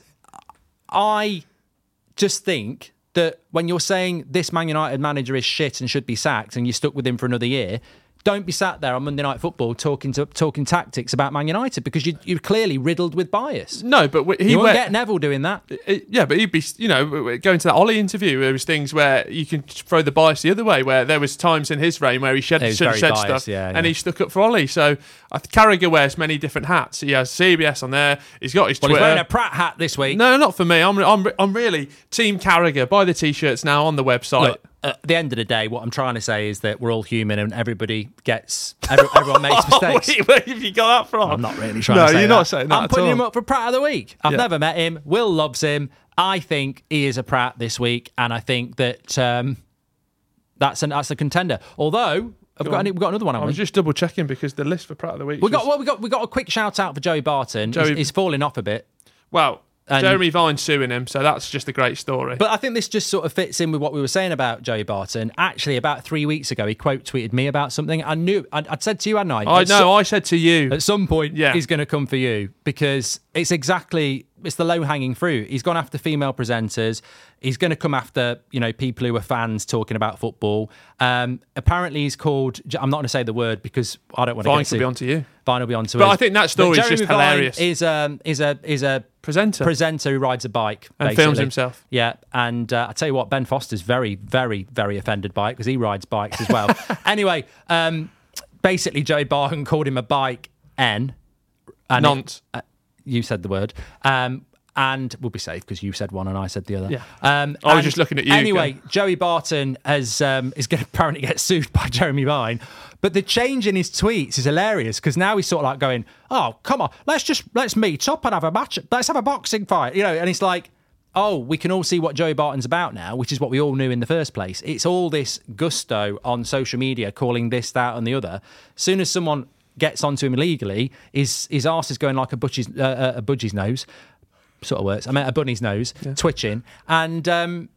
I just think that when you're saying this Man United manager is shit and should be sacked and you're stuck with him for another year, don't be sat there on Monday Night Football talking tactics about Man United because you're clearly riddled with bias. No, but you won't get Neville doing that. Yeah, but he'd be, going to that Ollie interview. There was things where you can throw the bias the other way. Where there was times in his reign where he should have said stuff, and he stuck up for Ollie. So Carragher wears many different hats. He has CBS on there. He's got his Twitter. He's wearing a Pratt hat this week. No, not for me. I'm really Team Carragher. Buy the t-shirts now on the website. Look, at the end of the day, what I'm trying to say is that we're all human and everyone makes mistakes. Where have you got that from? I'm not really trying to say that. No, you're not saying that I'm putting him up for Pratt of the Week. I've never met him. Will loves him. I think he is a Pratt this week, and I think that that's a contender. Although we've got another one. I was just double checking because the list for Pratt of the Week. We got a quick shout out for Joey Barton. He's falling off a bit. Well. Jeremy Vine's suing him, so that's just a great story. But I think this just sort of fits in with what we were saying about Joey Barton. Actually, about 3 weeks ago, he quote tweeted me about something. I knew I'd said to you, hadn't I? I said to you at some point he's going to come for you because it's exactly it's the low-hanging fruit. He's gone after female presenters. He's going to come after, people who are fans talking about football. Apparently, he's called. I'm not going to say the word because I don't want to. Vine will be on to you. Vine will be on to us. But I think that story is just hilarious. Is a presenter who rides a bike and basically. Films himself. Yeah, and I tell you what, Ben Foster's very, very, very offended by it because he rides bikes as well. Anyway, basically, Joey Barton called him a bike N. Nonce. You said the word. And we'll be safe because you said one and I said the other. Yeah. I was just looking at you. Anyway, Joey Barton is going to apparently get sued by Jeremy Vine. But the change in his tweets is hilarious because now he's sort of like going, oh, come on, let's meet up and have a match. Let's have a boxing fight. And it's like, oh, we can all see what Joey Barton's about now, which is what we all knew in the first place. It's all this gusto on social media calling this, that and the other. As soon as someone gets onto him illegally, his arse is going like a budgie's nose. Sort of works. I meant a bunny's nose, twitching. And,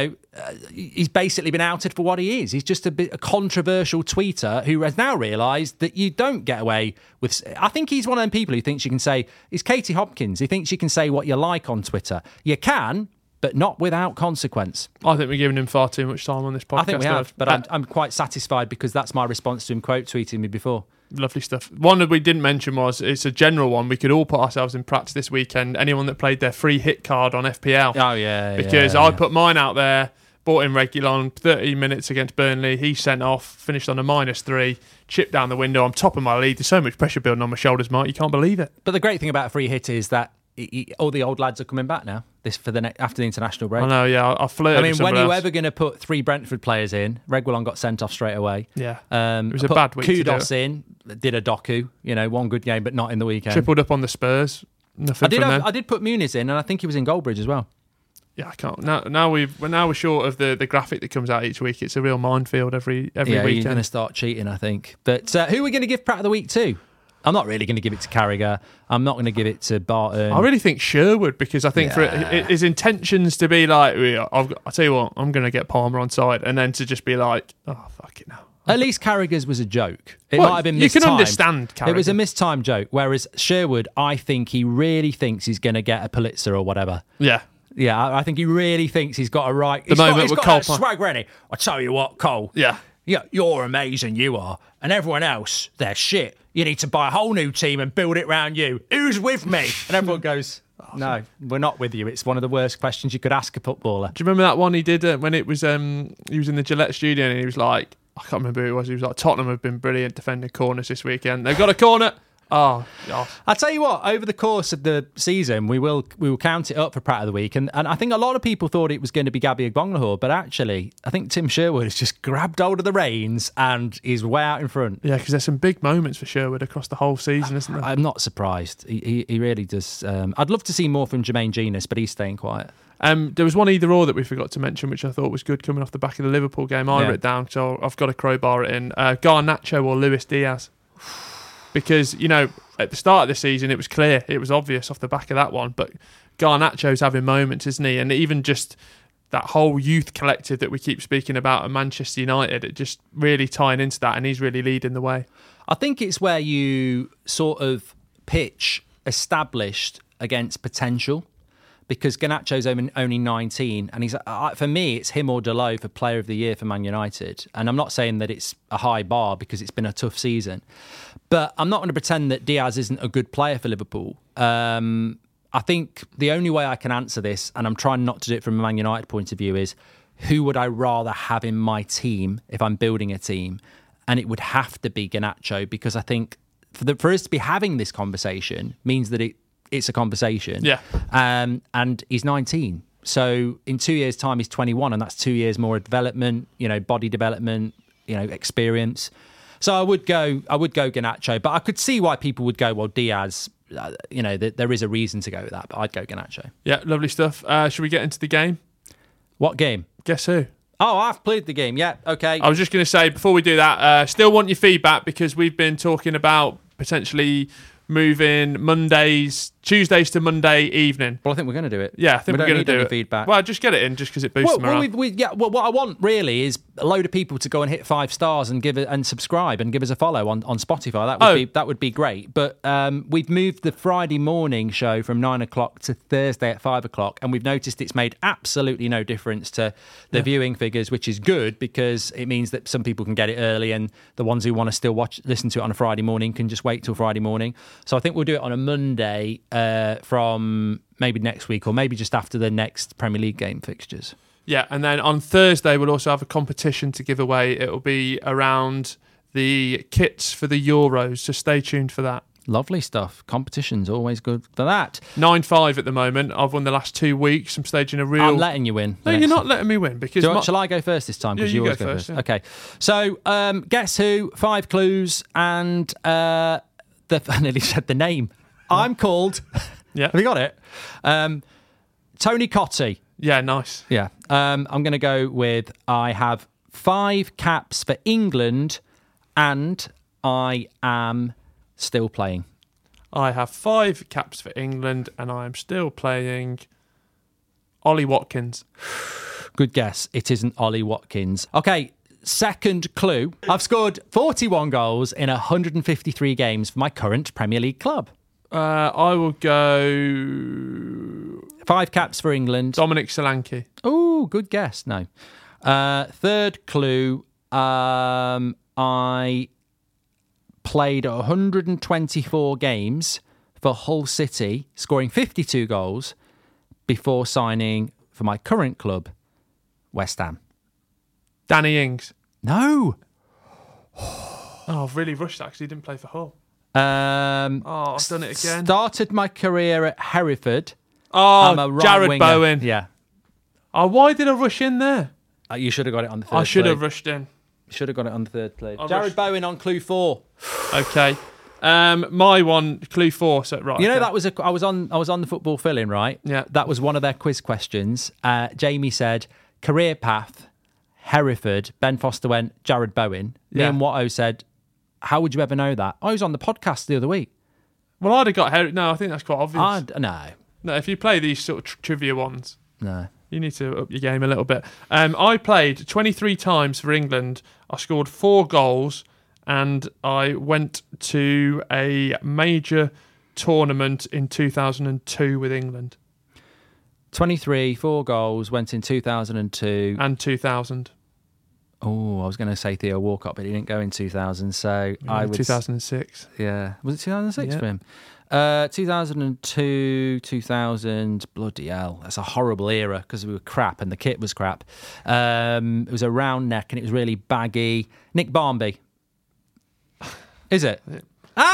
he's basically been outed for what he is. He's just a controversial tweeter who has now realised that you don't get away with... I think he's one of them people who thinks you can say... He's Katie Hopkins. He thinks you can say what you like on Twitter. You can, but not without consequence. I think we're giving him far too much time on this podcast. I think we have, but I'm quite satisfied because that's my response to him quote tweeting me before. Lovely stuff. One that we didn't mention was, it's a general one, we could all put ourselves in practice this weekend. Anyone that played their free hit card on FPL. Oh, yeah. Because I put mine out there, bought in Reguilon, 30 minutes against Burnley. He sent off, finished on a -3, chipped down the window. I'm top of my league. There's so much pressure building on my shoulders, Mark. You can't believe it. But the great thing about a free hit is that all the old lads are coming back now. After the international break. I know, yeah. I flirted. I mean, when are you ever going to put 3 Brentford players in? Reguilon got sent off straight away. Yeah, it was a bad week. Kudos in, did a doku. One good game, but not in the weekend. Tripled up on the Spurs. Nothing I did put Muniz in, and I think he was in Goldbridge as well. Yeah, I can't. Now we're short of the graphic that comes out each week. It's a real minefield every weekend. You're going to start cheating, I think. But who are we going to give Pratt of the Week to? I'm not really going to give it to Carragher. I'm not going to give it to Barton. I really think Sherwood, because I think for his intentions to be like, I'll tell you what, I'm going to get Palmer on side, and then to just be like, oh, fuck it now. At least Carragher's was a joke. It might have been mistimed. You can understand Carragher. It was a mistimed joke, whereas Sherwood, I think he really thinks he's going to get a Pulitzer or whatever. Yeah. Yeah, I think he really thinks he's got a right... He's got Cole swag ready. I tell you what, Cole. Yeah. Yeah, you're amazing, you are. And everyone else, they're shit. You need to buy a whole new team and build it around you. Who's with me? And everyone goes, no, we're not with you. It's one of the worst questions you could ask a footballer. Do you remember that one he did when it was he was in the Gillette studio and he was like, I can't remember who it was. He was like, Tottenham have been brilliant defending corners this weekend. They've got a corner. Oh, gosh. I'll tell you what, over the course of the season, we will count it up for Pratt of the Week. And I think a lot of people thought it was going to be Gabby Agbonlahor, but actually, I think Tim Sherwood has just grabbed hold of the reins and is way out in front. Yeah, because there's some big moments for Sherwood across the whole season, isn't there? I'm not surprised. He really does. I'd love to see more from Jermaine Genius, but he's staying quiet. There was one either or that we forgot to mention, which I thought was good coming off the back of the Liverpool game. I wrote it down, so I've got to crowbar it in. Garnacho or Luis Diaz. Because, at the start of the season, it was clear, it was obvious off the back of that one. But Garnacho's having moments, isn't he? And even just that whole youth collective that we keep speaking about at Manchester United, it just really tying into that, and he's really leading the way. I think it's where you sort of pitch established against potential. Because Garnacho's only 19, and he's for me, it's him or Dalot for Player of the Year for Man United. And I'm not saying that it's a high bar because it's been a tough season, but I'm not going to pretend that Diaz isn't a good player for Liverpool. I think the only way I can answer this, and I'm trying not to do it from a Man United point of view, is who would I rather have in my team if I'm building a team? And it would have to be Garnacho, because I think for us to be having this conversation means that it's a conversation. Yeah. And he's 19. So in 2 years' time, he's 21, and that's 2 years more of development, body development, experience. So I would go Garnacho, but I could see why people would go, well, Diaz, there is a reason to go with that, but I'd go Garnacho. Yeah, lovely stuff. Should we get into the game? What game? Guess who? Oh, I've played the game. Yeah, okay. I was just going to say, before we do that, still want your feedback, because we've been talking about potentially moving Monday's Tuesdays to Monday evening. Well, I think we're going to do it. Yeah, I think we're going to do any it. Feedback. Well, just get it in, just because it boosts morale. Well, what I want really is a load of people to go and hit 5 stars and give it and subscribe and give us a follow on Spotify. That would be great. But we've moved the Friday morning show from 9 o'clock to Thursday at 5 o'clock, and we've noticed it's made absolutely no difference to the viewing figures, which is good because it means that some people can get it early, and the ones who want to still listen to it on a Friday morning can just wait till Friday morning. So I think we'll do it on a Monday from maybe next week or maybe just after the next Premier League game fixtures. Yeah, and then on Thursday we'll also have a competition to give away. It'll be around the kits for the Euros, so stay tuned for that. Lovely stuff. Competition's always good for that. 9-5 at the moment. I've won the last 2 weeks. I'm staging a real... I'm letting you win. No, you're not letting me win because... Shall I go first this time? Because you always go first. Yeah. Okay. So, Guess Who, 5 clues, and I nearly said the name. I'm called... Yeah. Have you got it? Tony Cottee. Yeah, nice. Yeah. I'm going to go with I have 5 caps for England and I am still playing. I have 5 caps for England and I am still playing Ollie Watkins. Good guess. It isn't Ollie Watkins. Okay, second clue. I've scored 41 goals in 153 games for my current Premier League club. I will go... 5 caps for England. Dominic Solanke. Oh, good guess. No. Third clue. I played 124 games for Hull City, scoring 52 goals before signing for my current club, West Ham. Danny Ings. No. Oh, I've really rushed that because he didn't play for Hull. I've done it again. Started my career at Hereford. Oh, Jared Bowen. Yeah. Oh, why did I rush in there? You should have got it on the third. I should have rushed in. Should have got it on the third clue. Jared Bowen on clue 4. Okay. My one, clue 4. So right. You know, that was I was on the Football Fill-In, right? Yeah. That was one of their quiz questions. Jamie said career path, Hereford. Ben Foster went Jared Bowen. Yeah. Liam Watto said, how would you ever know that? I was on the podcast the other week. Well, I'd have got Hereford. No, I think that's quite obvious. No, if you play these sort of trivia ones, no. You need to up your game a little bit. I played 23 times for England. I scored 4 goals and I went to a major tournament in 2002 with England. 23, 4 goals, went in 2002. And 2000. Oh, I was going to say Theo Walcott, but he didn't go in 2000, so I would... 2006. Yeah. Was it 2006 yeah. for him? 2002, 2000, bloody hell. That's a horrible era because we were crap and the kit was crap. It was a round neck and it was really baggy. Nick Barmby. Is it? Yeah.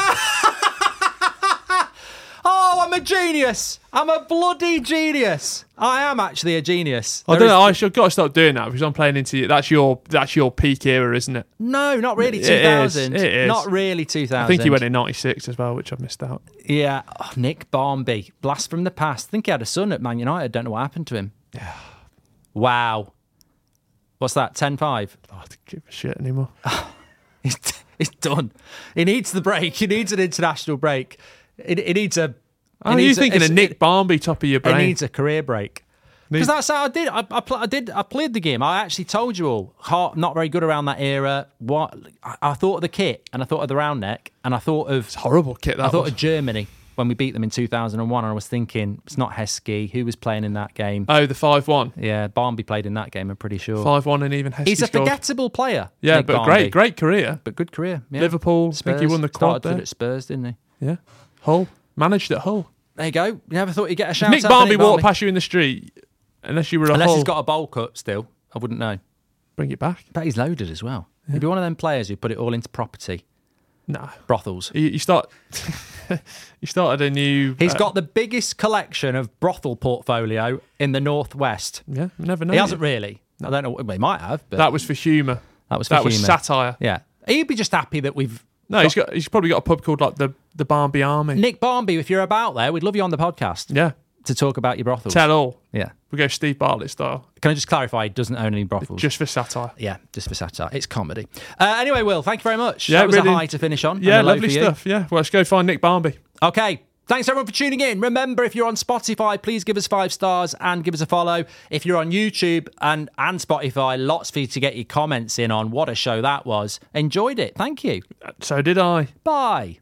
Oh, I'm a genius. I'm a bloody genius. I am actually a genius. I don't know. I've got to stop doing that because I'm playing into that's your peak era, isn't it? No, not really 2000. It is. Not really 2000. I think he went in 96 as well, which I've missed out. Yeah. Oh, Nick Barmby. Blast from the past. I think he had a son at Man United. Don't know what happened to him. Yeah. Wow. What's that? 10-5? I don't give a shit anymore. He's done. He needs the break. He needs an international break. It needs a... Oh, you're thinking of Nick Barmby top of your brain. It needs a career break. Because that's how I did. I played the game. I actually told you all. Not very good around that era. What I thought of the kit, and I thought of the round neck, and I thought of... It's a horrible kit, that I thought of Germany when we beat them in 2001, and I was thinking, it's not Heskey. Who was playing in that game? Oh, the 5-1. Yeah, Barmby played in that game, I'm pretty sure. 5-1 and even Heskey He's a scored. forgettable player. Yeah, Nick but Barmby. great career. But good career. Yeah. Liverpool, Spurs. I think he won the quad there. Started at Spurs, didn't he? Yeah. Hull. Managed at Hull. There you go. You never thought you'd get a shout Nick out Barmby Nick walked past you in the street, unless you were Unless Hull. he's got a bowl cut still. I wouldn't know. Bring it back. Bet he's loaded as well. Yeah. He'd be one of them players who put it all into property. No. Brothels. You start... you started a new... He's got the biggest collection of brothel portfolio in the Northwest. Yeah, never know. He hasn't really. No. I don't know. Well, he might have. But that was for humour. That was satire. Yeah. He'd be just happy that we've... No, he's probably got a pub called like the Barmby Army. Nick Barmby, if you're about there, we'd love you on the podcast. Yeah. To talk about your brothels. Tell all. Yeah. We go Steve Bartlett style. Can I just clarify, he doesn't own any brothels? Just for satire. Yeah, just for satire. It's comedy. Anyway, Will, thank you very much. Yeah, that was really, a high to finish on. Yeah, lovely stuff. Yeah, well, let's go find Nick Barmby. Okay, Thanks everyone for tuning in. Remember, if you're on Spotify, please give us 5 stars and give us a follow. If you're on YouTube and Spotify, lots for you to get your comments in on. What a show that was. Enjoyed it. Thank you. So did I. Bye.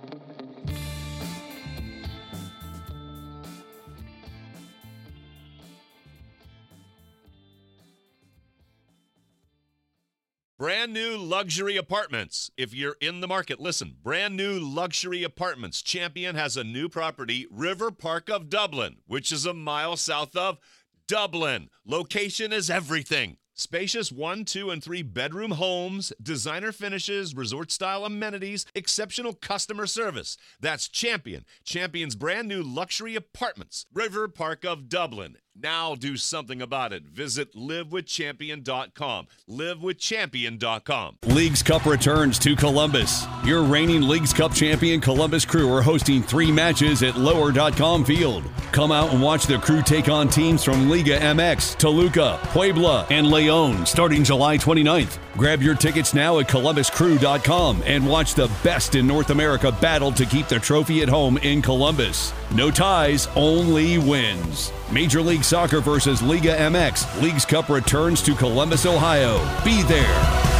Brand new luxury apartments. If you're in the market, listen. Brand new luxury apartments. Champion has a new property, River Park of Dublin, which is a mile south of Dublin. Location is everything. Spacious 1, 2, and 3 bedroom homes, designer finishes, resort-style amenities, exceptional customer service. That's Champion. Champion's brand new luxury apartments, River Park of Dublin. Now do something about it. Visit livewithchampion.com. Livewithchampion.com. Leagues Cup returns to Columbus. Your reigning Leagues Cup champion Columbus Crew are hosting 3 matches at lower.com field. Come out and watch the Crew take on teams from Liga MX, Toluca, Puebla, and León starting July 29th. Grab your tickets now at columbuscrew.com and watch the best in North America battle to keep the trophy at home in Columbus. No ties, only wins. Major League Soccer versus Liga MX. Leagues Cup returns to Columbus, Ohio. Be there.